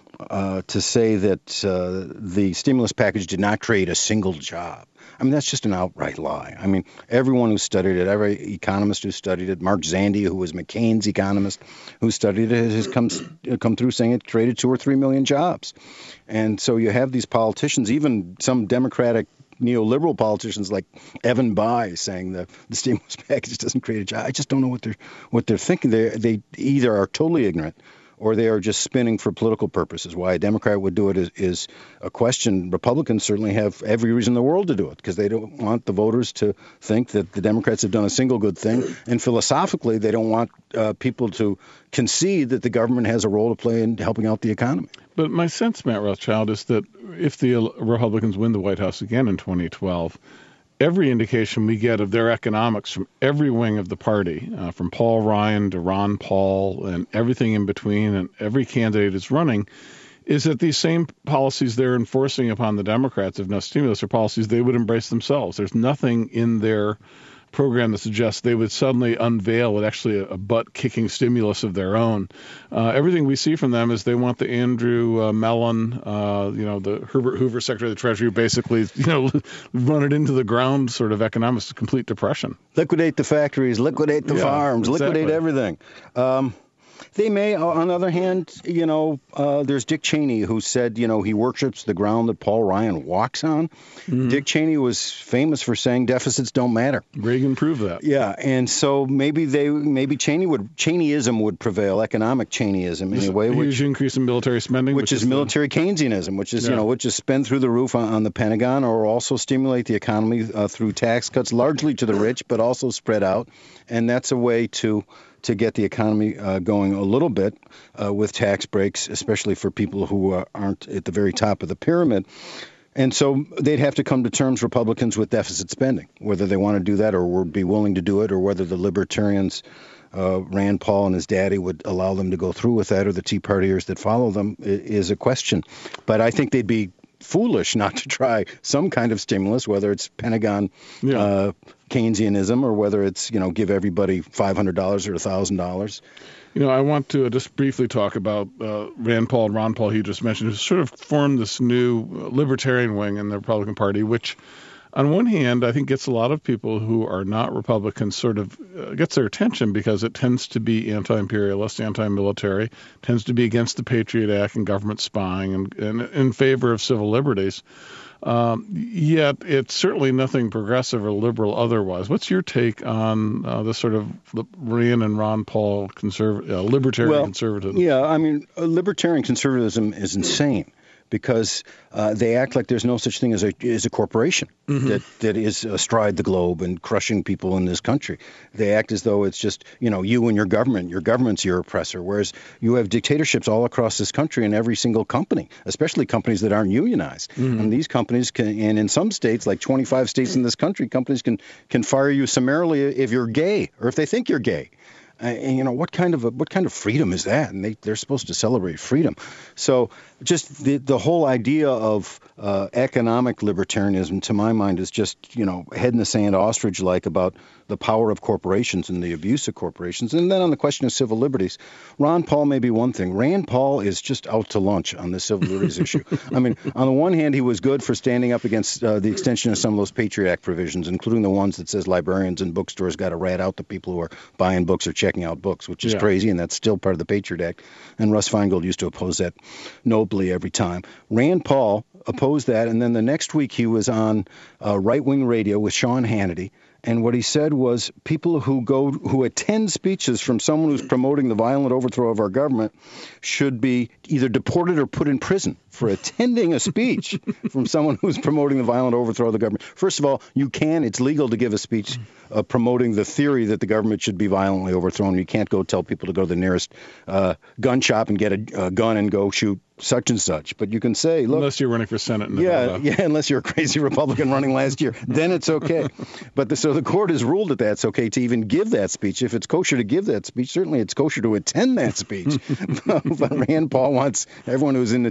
uh, to say that uh, the stimulus package did not create a single job. I mean, that's just an outright lie. I mean, everyone who studied it, every economist who studied it, Mark Zandi, who was McCain's economist who studied it, has come, come through saying it created two or three million jobs. And so you have these politicians, even some Democratic neoliberal politicians like Evan Bayh saying that the stimulus package doesn't create a job. I just don't know what they're what they're thinking. They they either are totally ignorant or they are just spinning for political purposes. Why a Democrat would do it is, is a question. Republicans certainly have every reason in the world to do it because they don't want the voters to think that the Democrats have done a single good thing. And philosophically, they don't want uh, people to concede that the government has a role to play in helping out the economy. But my sense, Matt Rothschild, is that if the Republicans win the White House again in twenty twelve, every indication we get of their economics from every wing of the party, uh, from Paul Ryan to Ron Paul and everything in between, and every candidate is running, is that these same policies they're enforcing upon the Democrats of no stimulus are policies they would embrace themselves. There's nothing in their program that suggests they would suddenly unveil it, actually a, a butt-kicking stimulus of their own. Uh, everything we see from them is they want the Andrew uh, Mellon, uh, you know, the Herbert Hoover Secretary of the Treasury, basically, you know, run it into the ground sort of economics, complete depression. Liquidate the factories, liquidate the yeah, farms, exactly. liquidate everything. Um, They may, on the other hand, you know, uh, there's Dick Cheney who said, you know, he worships the ground that Paul Ryan walks on. Mm-hmm. Dick Cheney was famous for saying deficits don't matter. Reagan proved that. Yeah, and so maybe they, maybe Cheney would, Cheneyism would prevail, economic Cheneyism in a way, a which huge increase in military spending, which, which is, is military the, Keynesianism, which is yeah. you know, which is spend through the roof on, on the Pentagon, or also stimulate the economy uh, through tax cuts, largely to the rich, but also spread out, and that's a way to. to get the economy uh, going a little bit uh, with tax breaks, especially for people who uh, aren't at the very top of the pyramid. And so they'd have to come to terms, Republicans, with deficit spending, whether they want to do that or would be willing to do it, or whether the libertarians, uh, Rand Paul and his daddy, would allow them to go through with that, or the Tea Partiers that follow them, is a question. But I think they'd be foolish not to try some kind of stimulus, whether it's Pentagon yeah. uh, Keynesianism or whether it's, you know, give everybody five hundred dollars or one thousand dollars. You know, I want to just briefly talk about uh, Rand Paul and Ron Paul, he just mentioned, who sort of formed this new libertarian wing in the Republican Party, which on one hand, I think gets a lot of people who are not Republicans sort of uh, gets their attention because it tends to be anti-imperialist, anti-military, tends to be against the Patriot Act and government spying and, and in favor of civil liberties. Um, yet it's certainly nothing progressive or liberal otherwise. What's your take on uh, this sort of Rand and Ron Paul conserv- uh, libertarian well, conservatism? Yeah, I mean, uh, libertarian conservatism is insane. Because uh, they act like there's no such thing as a as a corporation mm-hmm. that, that is astride the globe and crushing people in this country. They act as though it's just, you know, you and your government. Your government's your oppressor, whereas you have dictatorships all across this country in every single company, especially companies that aren't unionized. Mm-hmm. And these companies can, and in some states, like twenty-five states in this country, companies can, can fire you summarily if you're gay or if they think you're gay. Uh, and, you know, what kind of a, what kind of freedom is that? And they, they're supposed to celebrate freedom. So just the the whole idea of uh, economic libertarianism, to my mind, is just, you know, head in the sand, ostrich-like about the power of corporations and the abuse of corporations. And then on the question of civil liberties, Ron Paul may be one thing. Rand Paul is just out to lunch on the civil liberties issue. I mean, on the one hand, he was good for standing up against uh, the extension of some of those Patriot Act provisions, including the ones that says librarians and bookstores got to rat out the people who are buying books or checking out books, which is yeah. crazy, and that's still part of the Patriot Act. And Russ Feingold used to oppose that nobly every time. Rand Paul opposed that, and then the next week he was on uh, right-wing radio with Sean Hannity. And what he said was people who go who attend speeches from someone who's promoting the violent overthrow of our government should be either deported or put in prison for attending a speech from someone who's promoting the violent overthrow of the government. First of all, you can, it's legal to give a speech uh, promoting the theory that the government should be violently overthrown. You can't go tell people to go to the nearest uh, gun shop and get a, a gun and go shoot such and such. But you can say, look, unless you're running for Senate in yeah, Nevada. Yeah, unless you're a crazy Republican running last year, then it's okay. But the, so the court has ruled that that's okay to even give that speech. If it's kosher to give that speech, certainly it's kosher to attend that speech. But Rand Paul wants everyone who's in attendance, maybe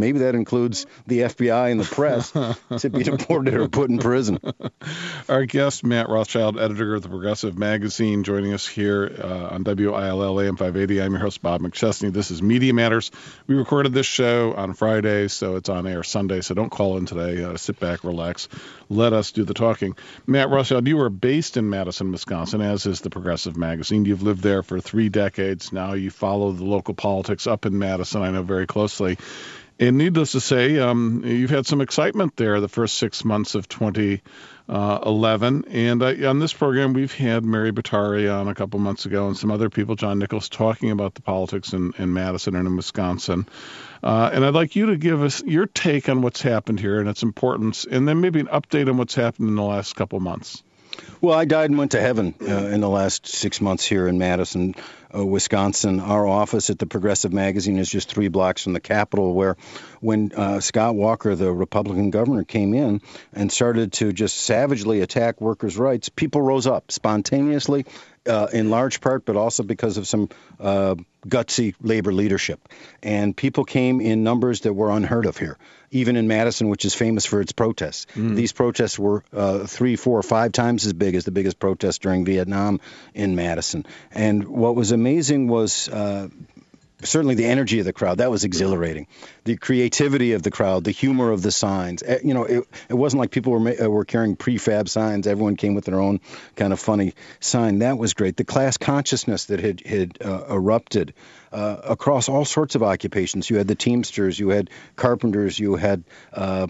maybe that includes the F B I and the press, to be deported or put in prison. Our guest, Matt Rothschild, editor of the Progressive Magazine, joining us here uh, on W I L L A M five eighty. I'm your host, Bob McChesney. This is Media Matters. We recorded this show on Friday, so it's on air Sunday, so don't call in today. Uh, sit back, relax. Let us do the talking. Matt Rothschild, you are based in Madison, Wisconsin, as is the Progressive Magazine. You've lived there for three decades now. You follow the local politics up in Madison, I know, very closely. And needless to say, um, you've had some excitement there the first six months of twenty eleven. And uh, on this program, we've had Mary Bottari on a couple months ago and some other people, John Nichols, talking about the politics in, in Madison and in Wisconsin. Uh, and I'd like you to give us your take on what's happened here and its importance, and then maybe an update on what's happened in the last couple months. Well, I died and went to heaven uh, in the last six months here in Madison, uh, Wisconsin. Our office at the Progressive Magazine is just three blocks from the Capitol, where when uh, Scott Walker, the Republican governor, came in and started to just savagely attack workers' rights, people rose up spontaneously, uh, in large part, but also because of some uh, gutsy labor leadership. And people came in numbers that were unheard of here, even in Madison, which is famous for its protests. Mm. These protests were uh, three, four, five times as big as the biggest protest during Vietnam in Madison. And what was amazing was uh, certainly the energy of the crowd. That was exhilarating. The creativity of the crowd, the humor of the signs. You know, it, it wasn't like people were were carrying prefab signs. Everyone came with their own kind of funny sign. That was great. The class consciousness that had, had uh, erupted uh, across all sorts of occupations. You had the Teamsters, you had carpenters, you had uh,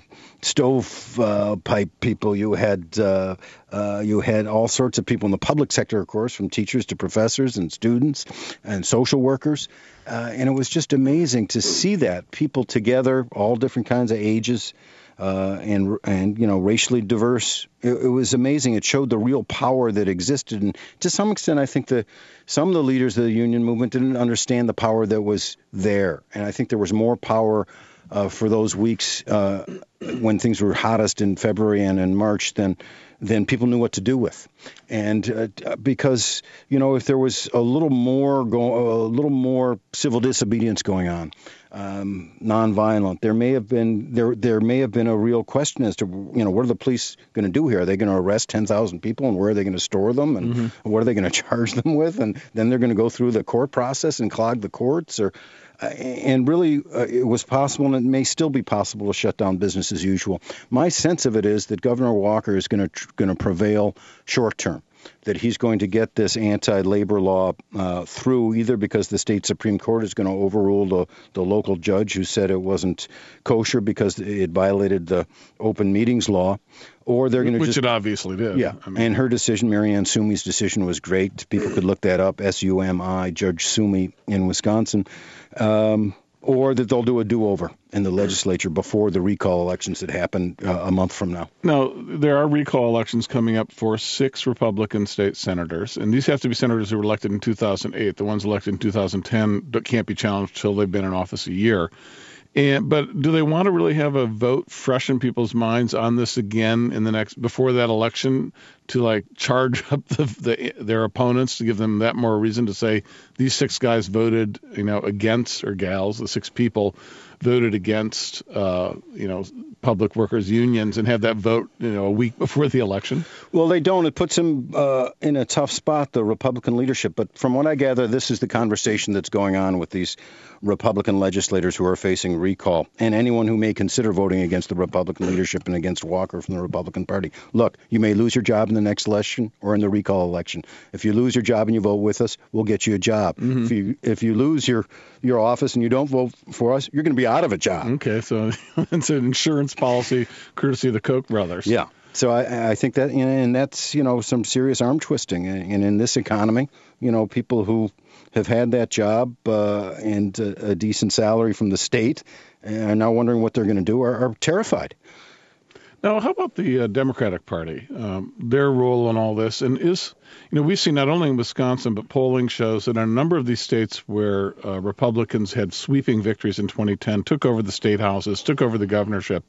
stove uh, pipe people, you had uh, uh, you had all sorts of people in the public sector, of course, from teachers to professors and students and social workers. Uh, and it was just amazing to see that people together, all different kinds of ages, uh, and and you know racially diverse. It, it was amazing. It showed the real power that existed, and to some extent, I think the some of the leaders of the union movement didn't understand the power that was there, and I think there was more power uh, for those weeks uh, when things were hottest in February and in March than. Then people knew what to do with. And uh, because, you know, if there was a little more go, a little more civil disobedience going on, um, nonviolent, there may have been there there may have been a real question as to, you know, what are the police going to do here? Are they going to arrest ten thousand people, and where are they going to store them, and mm-hmm. what are they going to charge them with? And then they're going to go through the court process and clog the courts, or Uh, and really, uh, it was possible, and it may still be possible, to shut down business as usual. My sense of it is that Governor Walker is going to tr- going to prevail short term, that he's going to get this anti-labor law uh, through, either because the state Supreme Court is going to overrule the, the local judge who said it wasn't kosher because it violated the open meetings law, or they're going to Which just... it obviously did. Yeah, I mean, and her decision, Marianne Sumi's decision, was great. People could look that up, S U M I, Judge Sumi in Wisconsin. Um, or that they'll do a do-over in the legislature before the recall elections that happen uh, a month from now. Now, there are recall elections coming up for six Republican state senators, and these have to be senators who were elected in two thousand eight. The ones elected in two thousand ten can't be challenged until they've been in office a year. And but do they want to really have a vote fresh in people's minds on this again in the next before that election to like charge up the, the their opponents to give them that more reason to say these six guys voted, you know, against, or gals, the six people voted against, uh, you know, public workers unions, and have that vote, you know, a week before the election? Well, they don't. It puts them uh, in a tough spot, the Republican leadership. But from what I gather, this is the conversation that's going on with these Republican legislators who are facing recall, and anyone who may consider voting against the Republican leadership and against Walker from the Republican Party. Look, you may lose your job in the next election or in the recall election. If you lose your job and you vote with us, we'll get you a job. Mm-hmm. If you if you lose your, your office and you don't vote for us, you're going to be out of a job. Okay, so it's an insurance policy courtesy of the Koch brothers. Yeah. So I, I think that, and that's, you know, some serious arm twisting. And in this economy, you know, people who have had that job uh, and a, a decent salary from the state and are now wondering what they're going to do are, are terrified. Now, how about the uh, Democratic Party, um, their role in all this? And is, you know, we've seen not only in Wisconsin, but polling shows that in a number of these states where uh, Republicans had sweeping victories in twenty ten, took over the state houses, took over the governorship,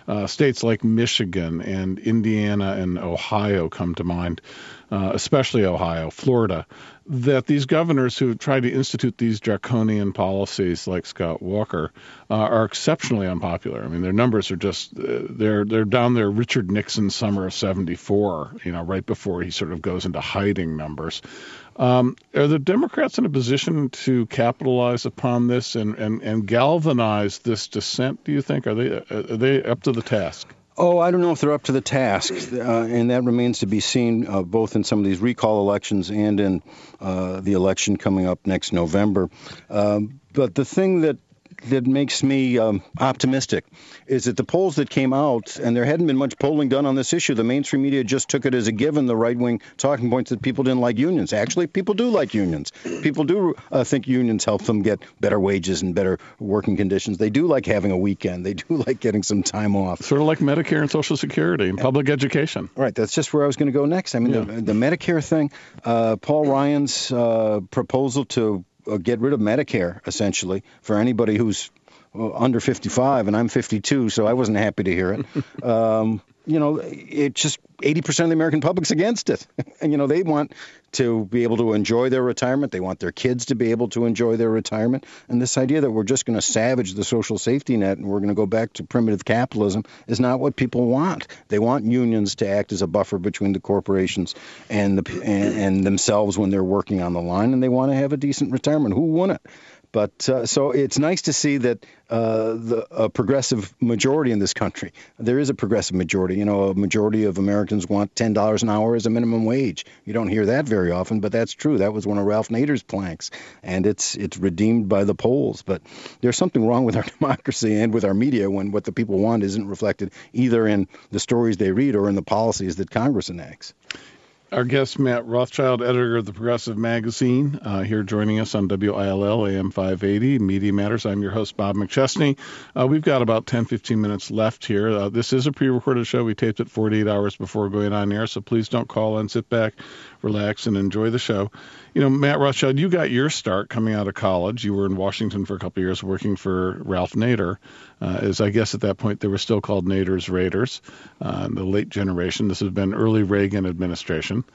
Uh, states like Michigan and Indiana and Ohio come to mind, uh, especially Ohio, Florida, that these governors who try to institute these draconian policies like Scott Walker uh, are exceptionally unpopular. I mean, their numbers are just, uh, they're they're down there Richard Nixon summer of seventy-four, you know, right before he sort of goes into hiding numbers. Um, are the Democrats in a position to capitalize upon this and, and, and galvanize this dissent, do you think? Are they, are they up to the task? Oh, I don't know if they're up to the task, uh, and that remains to be seen uh, both in some of these recall elections and in uh, the election coming up next November. Um, but the thing that that makes me um, optimistic is that the polls that came out, and there hadn't been much polling done on this issue, the mainstream media just took it as a given, the right-wing talking points that people didn't like unions. Actually, people do like unions. People do uh, think unions help them get better wages and better working conditions. They do like having a weekend. They do like getting some time off. Sort of like Medicare and Social Security and public education. Right. That's just where I was going to go next. I mean, yeah. the, the Medicare thing, uh, Paul Ryan's uh, proposal to Uh, get rid of Medicare, essentially, for anybody who's uh, under fifty-five, and I'm fifty-two, so I wasn't happy to hear it. um, you know, it just eighty percent of the American public's against it. And, you know, they want to be able to enjoy their retirement. They want their kids to be able to enjoy their retirement. And this idea that we're just going to savage the social safety net and we're going to go back to primitive capitalism is not what people want. They want unions to act as a buffer between the corporations and the and, and themselves when they're working on the line, and they want to have a decent retirement. Who wouldn't? But uh, so it's nice to see that uh, the a progressive majority in this country, there is a progressive majority. You know, a majority of Americans want ten dollars an hour as a minimum wage. You don't hear that very often, but that's true. That was one of Ralph Nader's planks, and it's it's redeemed by the polls. But there's something wrong with our democracy and with our media when what the people want isn't reflected either in the stories they read or in the policies that Congress enacts. Our guest, Matt Rothschild, editor of the Progressive Magazine, uh, here joining us on W I L L A M five eighty, Media Matters. I'm your host, Bob McChesney. Uh, we've got about ten, fifteen minutes left here. Uh, this is a pre-recorded show. We taped it forty-eight hours before going on air, so please don't call in. Sit back, relax, and enjoy the show. You know, Matt Rothschild, you got your start coming out of college. You were in Washington for a couple of years working for Ralph Nader, uh, as I guess at that point they were still called Nader's Raiders, uh, the late generation. This has been early Reagan administration.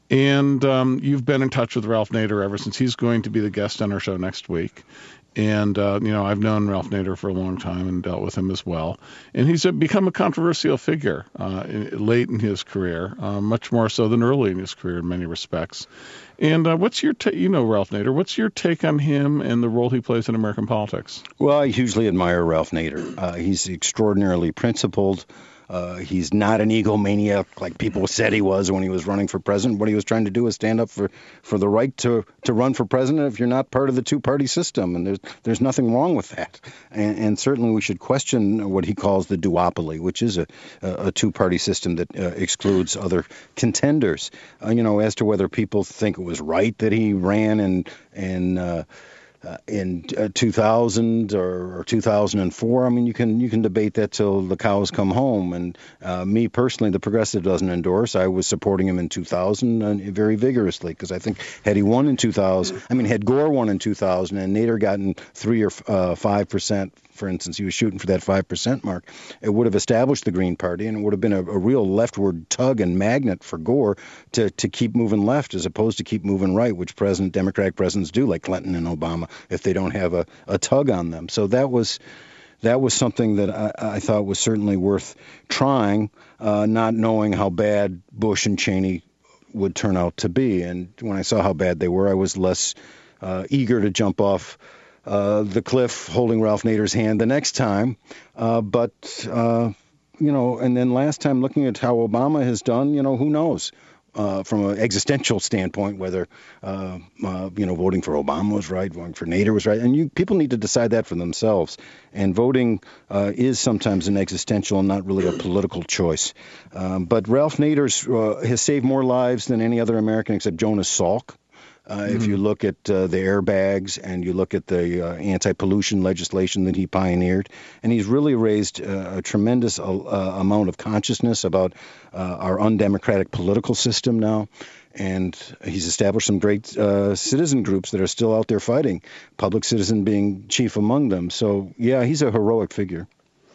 And um, you've been in touch with Ralph Nader ever since. He's going to be the guest on our show next week. And, uh, you know, I've known Ralph Nader for a long time and dealt with him as well. And he's become a controversial figure uh, in, late in his career, uh, much more so than early in his career in many respects. And uh, what's your, ta- you know, Ralph Nader, what's your take on him and the role he plays in American politics? Well, I hugely admire Ralph Nader. Uh, he's extraordinarily principled. Uh, he's not an egomaniac like people said he was when he was running for president. What he was trying to do is stand up for, for the right to, to run for president if you're not part of the two-party system, and there's there's nothing wrong with that. And, and certainly we should question what he calls the duopoly, which is a, a, a two-party system that uh, excludes other contenders. Uh, you know, as to whether people think it was right that he ran and and. Uh, Uh, in uh, two thousand or, or two thousand four, I mean, you can you can debate that till the cows come home. And uh, me personally, the Progressive doesn't endorse. I was supporting him in two thousand uh, very vigorously because I think had he won in two thousand, I mean, had Gore won in two thousand and Nader gotten three or uh, five percent, for instance, he was shooting for that five percent mark, it would have established the Green Party, and it would have been a, a real leftward tug and magnet for Gore to, to keep moving left as opposed to keep moving right, which president Democratic presidents do, like Clinton and Obama, if they don't have a, a tug on them. So that was that was something that I, I thought was certainly worth trying, uh, not knowing how bad Bush and Cheney would turn out to be. And when I saw how bad they were, I was less uh, eager to jump off Uh, the cliff holding Ralph Nader's hand the next time. Uh, but, uh, you know, and then last time looking at how Obama has done, you know, who knows uh, from an existential standpoint whether, uh, uh, you know, voting for Obama was right, voting for Nader was right. And you people need to decide that for themselves. And voting uh, is sometimes an existential and not really a political choice. Um, but Ralph Nader's uh, has saved more lives than any other American except Jonas Salk. Uh, mm-hmm. If you look at uh, the airbags and you look at the uh, anti-pollution legislation that he pioneered, and he's really raised uh, a tremendous uh, amount of consciousness about uh, our undemocratic political system now. And he's established some great uh, citizen groups that are still out there fighting, Public Citizen being chief among them. So, yeah, he's a heroic figure.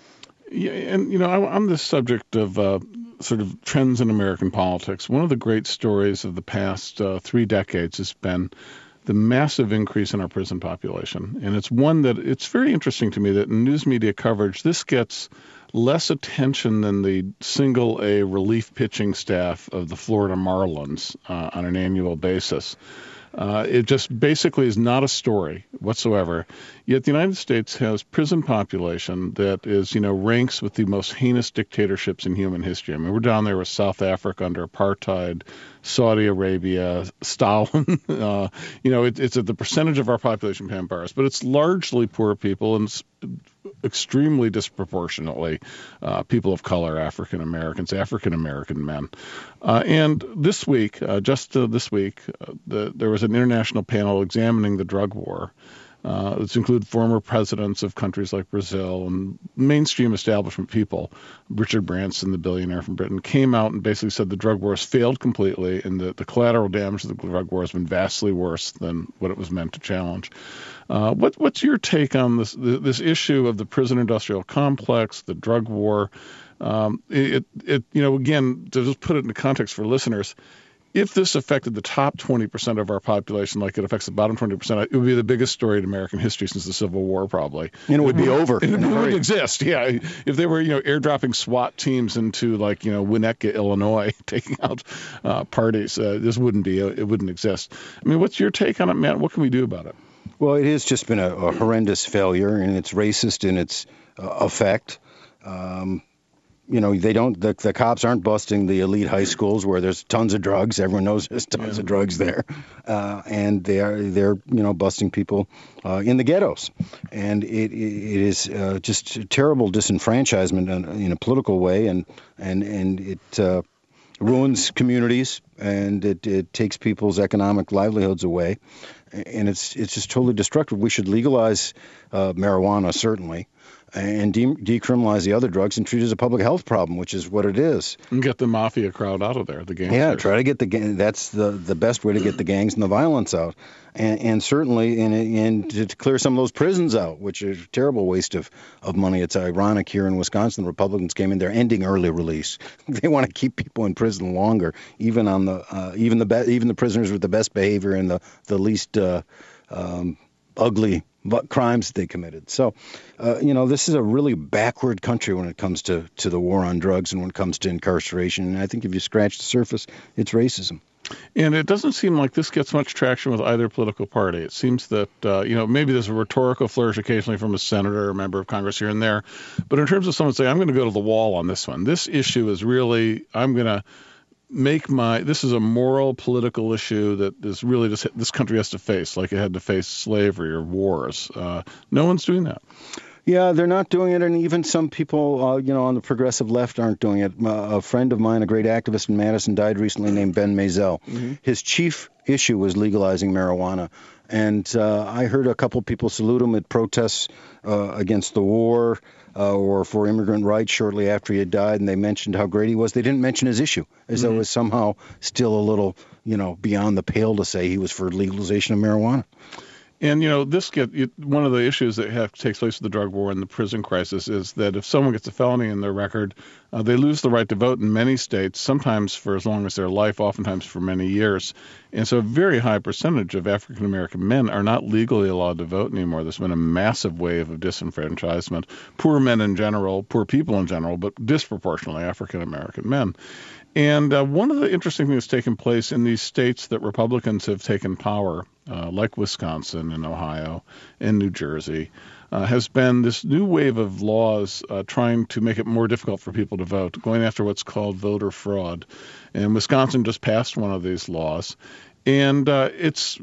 Yeah, and, you know, I, on this subject of uh, sort of trends in American politics, one of the great stories of the past uh, three decades has been the massive increase in our prison population. And it's one that it's very interesting to me that in news media coverage, this gets less attention than the single A relief pitching staff of the Florida Marlins uh, on an annual basis. Uh, it just basically is not a story whatsoever. Yet the United States has prison population that is, you know, ranks with the most heinous dictatorships in human history. I mean, we're down there with South Africa under apartheid, Saudi Arabia, Stalin. uh, you know, it, it's at the percentage of our population vampires, but it's largely poor people and it's extremely disproportionately uh, people of color, African Americans, African American men. Uh, and this week, uh, just uh, this week, uh, the, there was an international panel examining the drug war. Uh, it's included former presidents of countries like Brazil and mainstream establishment people. Richard Branson, the billionaire from Britain, came out and basically said the drug war has failed completely and that the collateral damage of the drug war has been vastly worse than what it was meant to challenge. Uh, what, what's your take on this this issue of the prison industrial complex, the drug war? Um, it, it, you know, again, to just put it into context for listeners, if this affected the top twenty percent of our population like it affects the bottom twenty percent, it would be the biggest story in American history since the Civil War, probably. And it would be over. It wouldn't exist, yeah. If they were, you know, airdropping SWAT teams into, like, you know, Winnetka, Illinois, taking out uh, parties, uh, this wouldn't be, it wouldn't exist. I mean, what's your take on it, Matt? What can we do about it? Well, it has just been a, a horrendous failure, and it's racist in its uh, effect. Um, you know, they don't. The, the cops aren't busting the elite high schools where there's tons of drugs. Everyone knows there's tons yeah. of drugs there, uh, and they are they're you know busting people uh, in the ghettos, and it it is uh, just a terrible disenfranchisement in, in a political way, and and and it uh, ruins communities, and it, it takes people's economic livelihoods away. And it's it's just totally destructive. We should legalize uh, marijuana, certainly, and de- decriminalize the other drugs and treat it as a public health problem, which is what it is. And get the mafia crowd out of there, the gangs. Yeah, try to get the gang. That's the, the best way to get the gangs and the violence out, and, and certainly in and to clear some of those prisons out, which is a terrible waste of, of money. It's ironic here in Wisconsin, the Republicans came in there ending early release. They want to keep people in prison longer, even on the uh, even the be- even the prisoners with the best behavior and the the least uh, um, ugly crimes that they committed. So, uh, you know, this is a really backward country when it comes to, to the war on drugs and when it comes to incarceration. And I think if you scratch the surface, it's racism. And it doesn't seem like this gets much traction with either political party. It seems that, uh, you know, maybe there's a rhetorical flourish occasionally from a senator or a member of Congress here and there. But in terms of someone saying, I'm going to go to the wall on this one, this issue is really, I'm going to make my, this is a moral political issue that is really just, this country has to face, like it had to face slavery or wars. Uh, no one's doing that. Yeah, they're not doing it, and even some people, uh, you know, on the progressive left aren't doing it. Uh, a friend of mine, a great activist in Madison, died recently named Ben Maisel. Mm-hmm. His chief issue was legalizing marijuana. And uh, I heard a couple people salute him at protests uh, against the war uh, or for immigrant rights shortly after he had died, and they mentioned how great he was. They didn't mention his issue, as mm-hmm. though it was somehow still a little, you know, beyond the pale to say he was for legalization of marijuana. And, you know, this get it, one of the issues that have, takes place with the drug war and the prison crisis is that if someone gets a felony in their record, uh, they lose the right to vote in many states, sometimes for as long as their life, oftentimes for many years. And so a very high percentage of African-American men are not legally allowed to vote anymore. There's been a massive wave of disenfranchisement. Poor men in general, poor people in general, but disproportionately African-American men. And uh, one of the interesting things that's taken place in these states that Republicans have taken power, uh, like Wisconsin and Ohio and New Jersey, uh, has been this new wave of laws uh, trying to make it more difficult for people to vote, going after what's called voter fraud. And Wisconsin just passed one of these laws. And uh, it's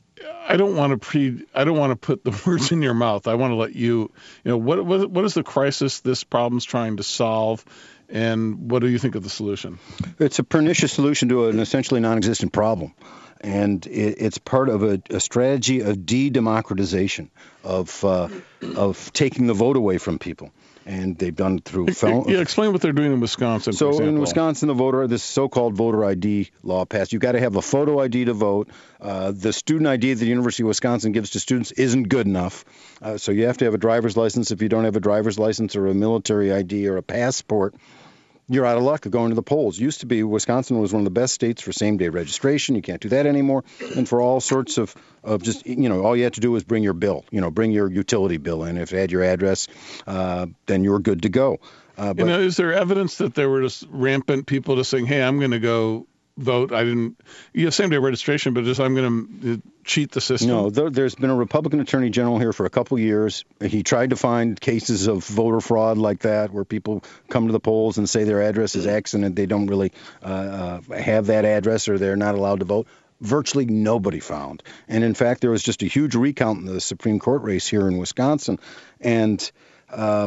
I don't want to pre I don't want to put the words in your mouth. I want to let you, you know, what what what is the crisis this problem's trying to solve? And what do you think of the solution? It's a pernicious solution to an essentially non-existent problem. and it, it's part of a, a strategy of de-democratization, of uh, of taking the vote away from people. And they've done it through... Fel- yeah, explain what they're doing in Wisconsin, So for example. in Wisconsin, the voter, this so-called voter I D law passed. You've got to have a photo I D to vote. Uh, the student I D that the University of Wisconsin gives to students isn't good enough. Uh, so you have to have a driver's license. If you don't have a driver's license or a military I D or a passport, you're out of luck of going to the polls. Used to be Wisconsin was one of the best states for same-day registration. You can't do that anymore. And for all sorts of, of just, you know, all you have to do is bring your bill, you know, bring your utility bill in. If you had your address, uh, then you're good to go. Uh, but, you know, is there evidence that there were just rampant people just saying, hey, I'm going to go vote? I didn't, you have same-day registration, but just I'm going to cheat the system? No, there, there's been a Republican attorney general here for a couple years. He tried to find cases of voter fraud like that where people come to the polls and say their address is X and they don't really uh, uh, have that address or they're not allowed to vote. Virtually nobody found. And in fact, there was just a huge recount in the Supreme Court race here in Wisconsin. And uh,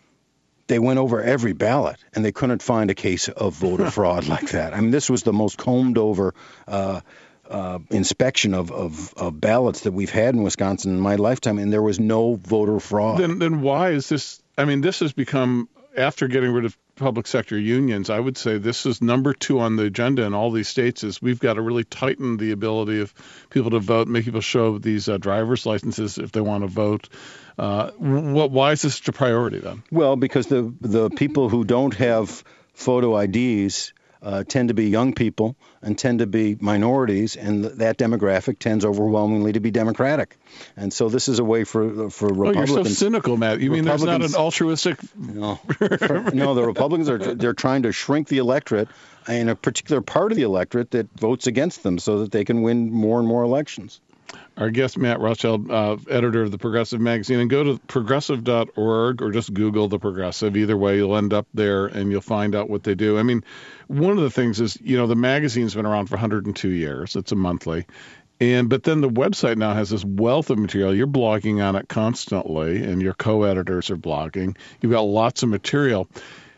they went over every ballot, and they couldn't find a case of voter fraud like that. I mean, this was the most combed over uh, uh, inspection of, of, of ballots that we've had in Wisconsin in my lifetime, and there was no voter fraud. Then, then why is this? I mean, this has become, after getting rid of public sector unions, I would say this is number two on the agenda in all these states. Is we've got to really tighten the ability of people to vote, make people show these uh, driver's licenses if they want to vote. Uh, what? Why is this such a priority then? Well, because the the people who don't have photo I Ds uh, tend to be young people and tend to be minorities, and th- that demographic tends overwhelmingly to be Democratic. And so this is a way for for Republicans. Oh, you're so cynical, Matt. You mean there's not an altruistic? No, for, no. The Republicans are they're trying to shrink the electorate in a particular part of the electorate that votes against them, so that they can win more and more elections. Our guest, Matt Rothschild, uh, editor of the Progressive Magazine. And go to progressive dot org or just Google The Progressive. Either way, you'll end up there and you'll find out what they do. I mean, one of the things is, you know, the magazine's been around for one hundred two years. It's a monthly. And but then the website now has this wealth of material. You're blogging on it constantly, and your co-editors are blogging. You've got lots of material.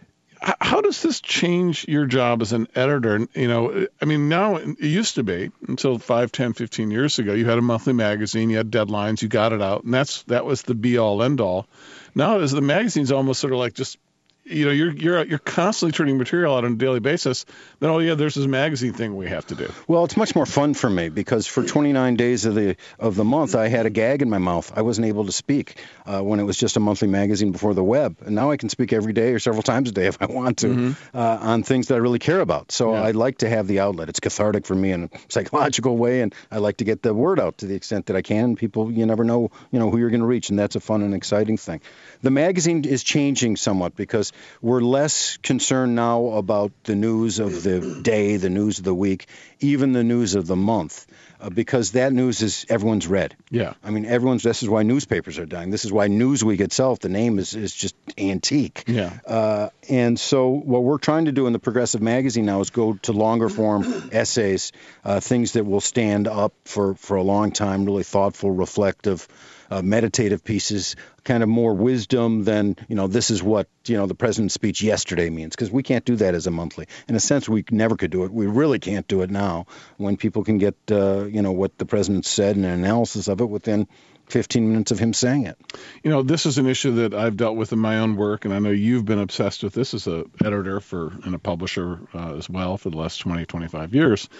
How does this change your job as an editor? You know, I mean, now it used to be until five, ten, fifteen years ago, you had a monthly magazine, you had deadlines, you got it out, and that's that was the be all end all. Now, as the magazine's almost sort of like just, you know, you're you're you're constantly turning material out on a daily basis. Then, oh yeah, there's this magazine thing we have to do. Well, it's much more fun for me because for twenty-nine days of the of the month, I had a gag in my mouth. I wasn't able to speak uh, when it was just a monthly magazine before the web, and now I can speak every day or several times a day if I want to mm-hmm. uh, on things that I really care about. So yeah. I like to have the outlet. It's cathartic for me in a psychological way, and I like to get the word out to the extent that I can. People, you never know, you know, who you're going to reach, and that's a fun and exciting thing. The magazine is changing somewhat because we're less concerned now about the news of the day, the news of the week, even the news of the month, uh, because that news is everyone's read. Yeah. I mean, everyone's, this is why newspapers are dying. This is why Newsweek itself, the name is, is just antique. Yeah. Uh, and so what we're trying to do in the Progressive Magazine now is go to longer form essays, uh, things that will stand up for, for a long time, really thoughtful, reflective, Uh, meditative pieces, kind of more wisdom than, you know, this is what, you know, the president's speech yesterday means, because we can't do that as a monthly. In a sense, we never could do it. We really can't do it now when people can get, uh, you know, what the president said and an analysis of it within fifteen minutes of him saying it. You know, this is an issue that I've dealt with in my own work, and I know you've been obsessed with this as a editor for and a publisher uh, as well for the last twenty, twenty-five years.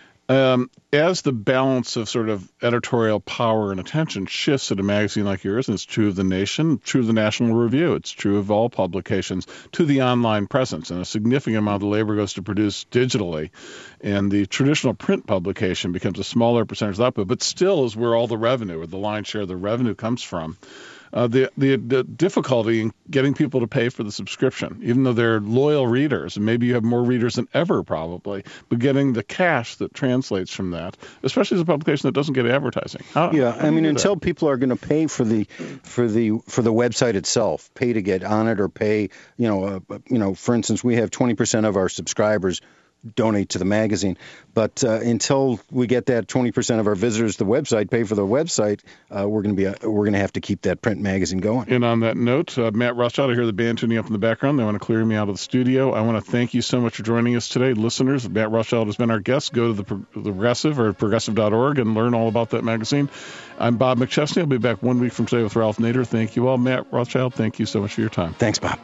Um, as the balance of sort of editorial power and attention shifts at a magazine like yours, and it's true of The Nation, true of the National Review, it's true of all publications, to the online presence, and a significant amount of labor goes to produce digitally, and the traditional print publication becomes a smaller percentage of the output, but still is where all the revenue, or the lion's share of the revenue comes from. Uh, the, the the difficulty in getting people to pay for the subscription, even though they're loyal readers, and maybe you have more readers than ever probably, but getting the cash that translates from that, especially as a publication that doesn't get advertising. How, yeah, how I mean, until that? people are going to pay for the for the for the website itself, pay to get on it, or pay, you know, uh, you know, for instance, we have twenty percent of our subscribers donate to the magazine. But uh, until we get that twenty percent of our visitors to the website pay for the website, uh, we're going to be uh, we're going to have to keep that print magazine going. And on that note, uh, Matt Rothschild, I hear the band tuning up in the background. They want to clear me out of the studio. I want to thank you so much for joining us today, listeners. Matt Rothschild has been our guest. Go to the, Pro- the Progressive or progressive dot org and learn all about that magazine. I'm Bob McChesney. I'll be back one week from today with Ralph Nader. Thank you all. Matt Rothschild, thank you so much for your time. Thanks, Bob.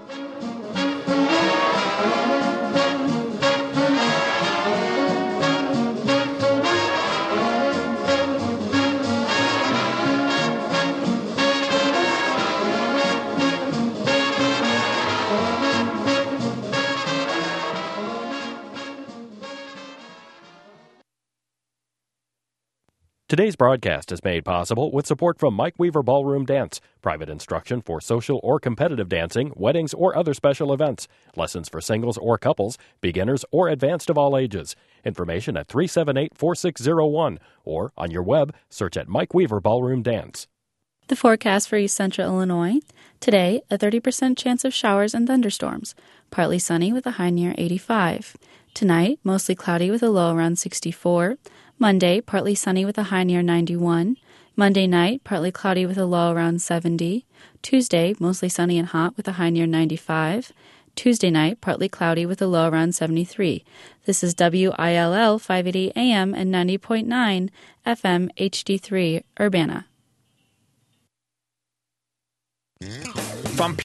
Today's broadcast is made possible with support from Mike Weaver Ballroom Dance, private instruction for social or competitive dancing, weddings, or other special events, lessons for singles or couples, beginners or advanced of all ages. Information at three seven eight, four six zero one or on your web, search at Mike Weaver Ballroom Dance. The forecast for East Central Illinois. Today, a thirty percent chance of showers and thunderstorms. Partly sunny with a high near eighty-five. Tonight, mostly cloudy with a low around sixty-four. Monday, partly sunny with a high near ninety-one. Monday night, partly cloudy with a low around seventy. Tuesday, mostly sunny and hot with a high near ninety-five. Tuesday night, partly cloudy with a low around seventy-three. This is W I L L five eighty A M and ninety point nine F M H D three, Urbana. From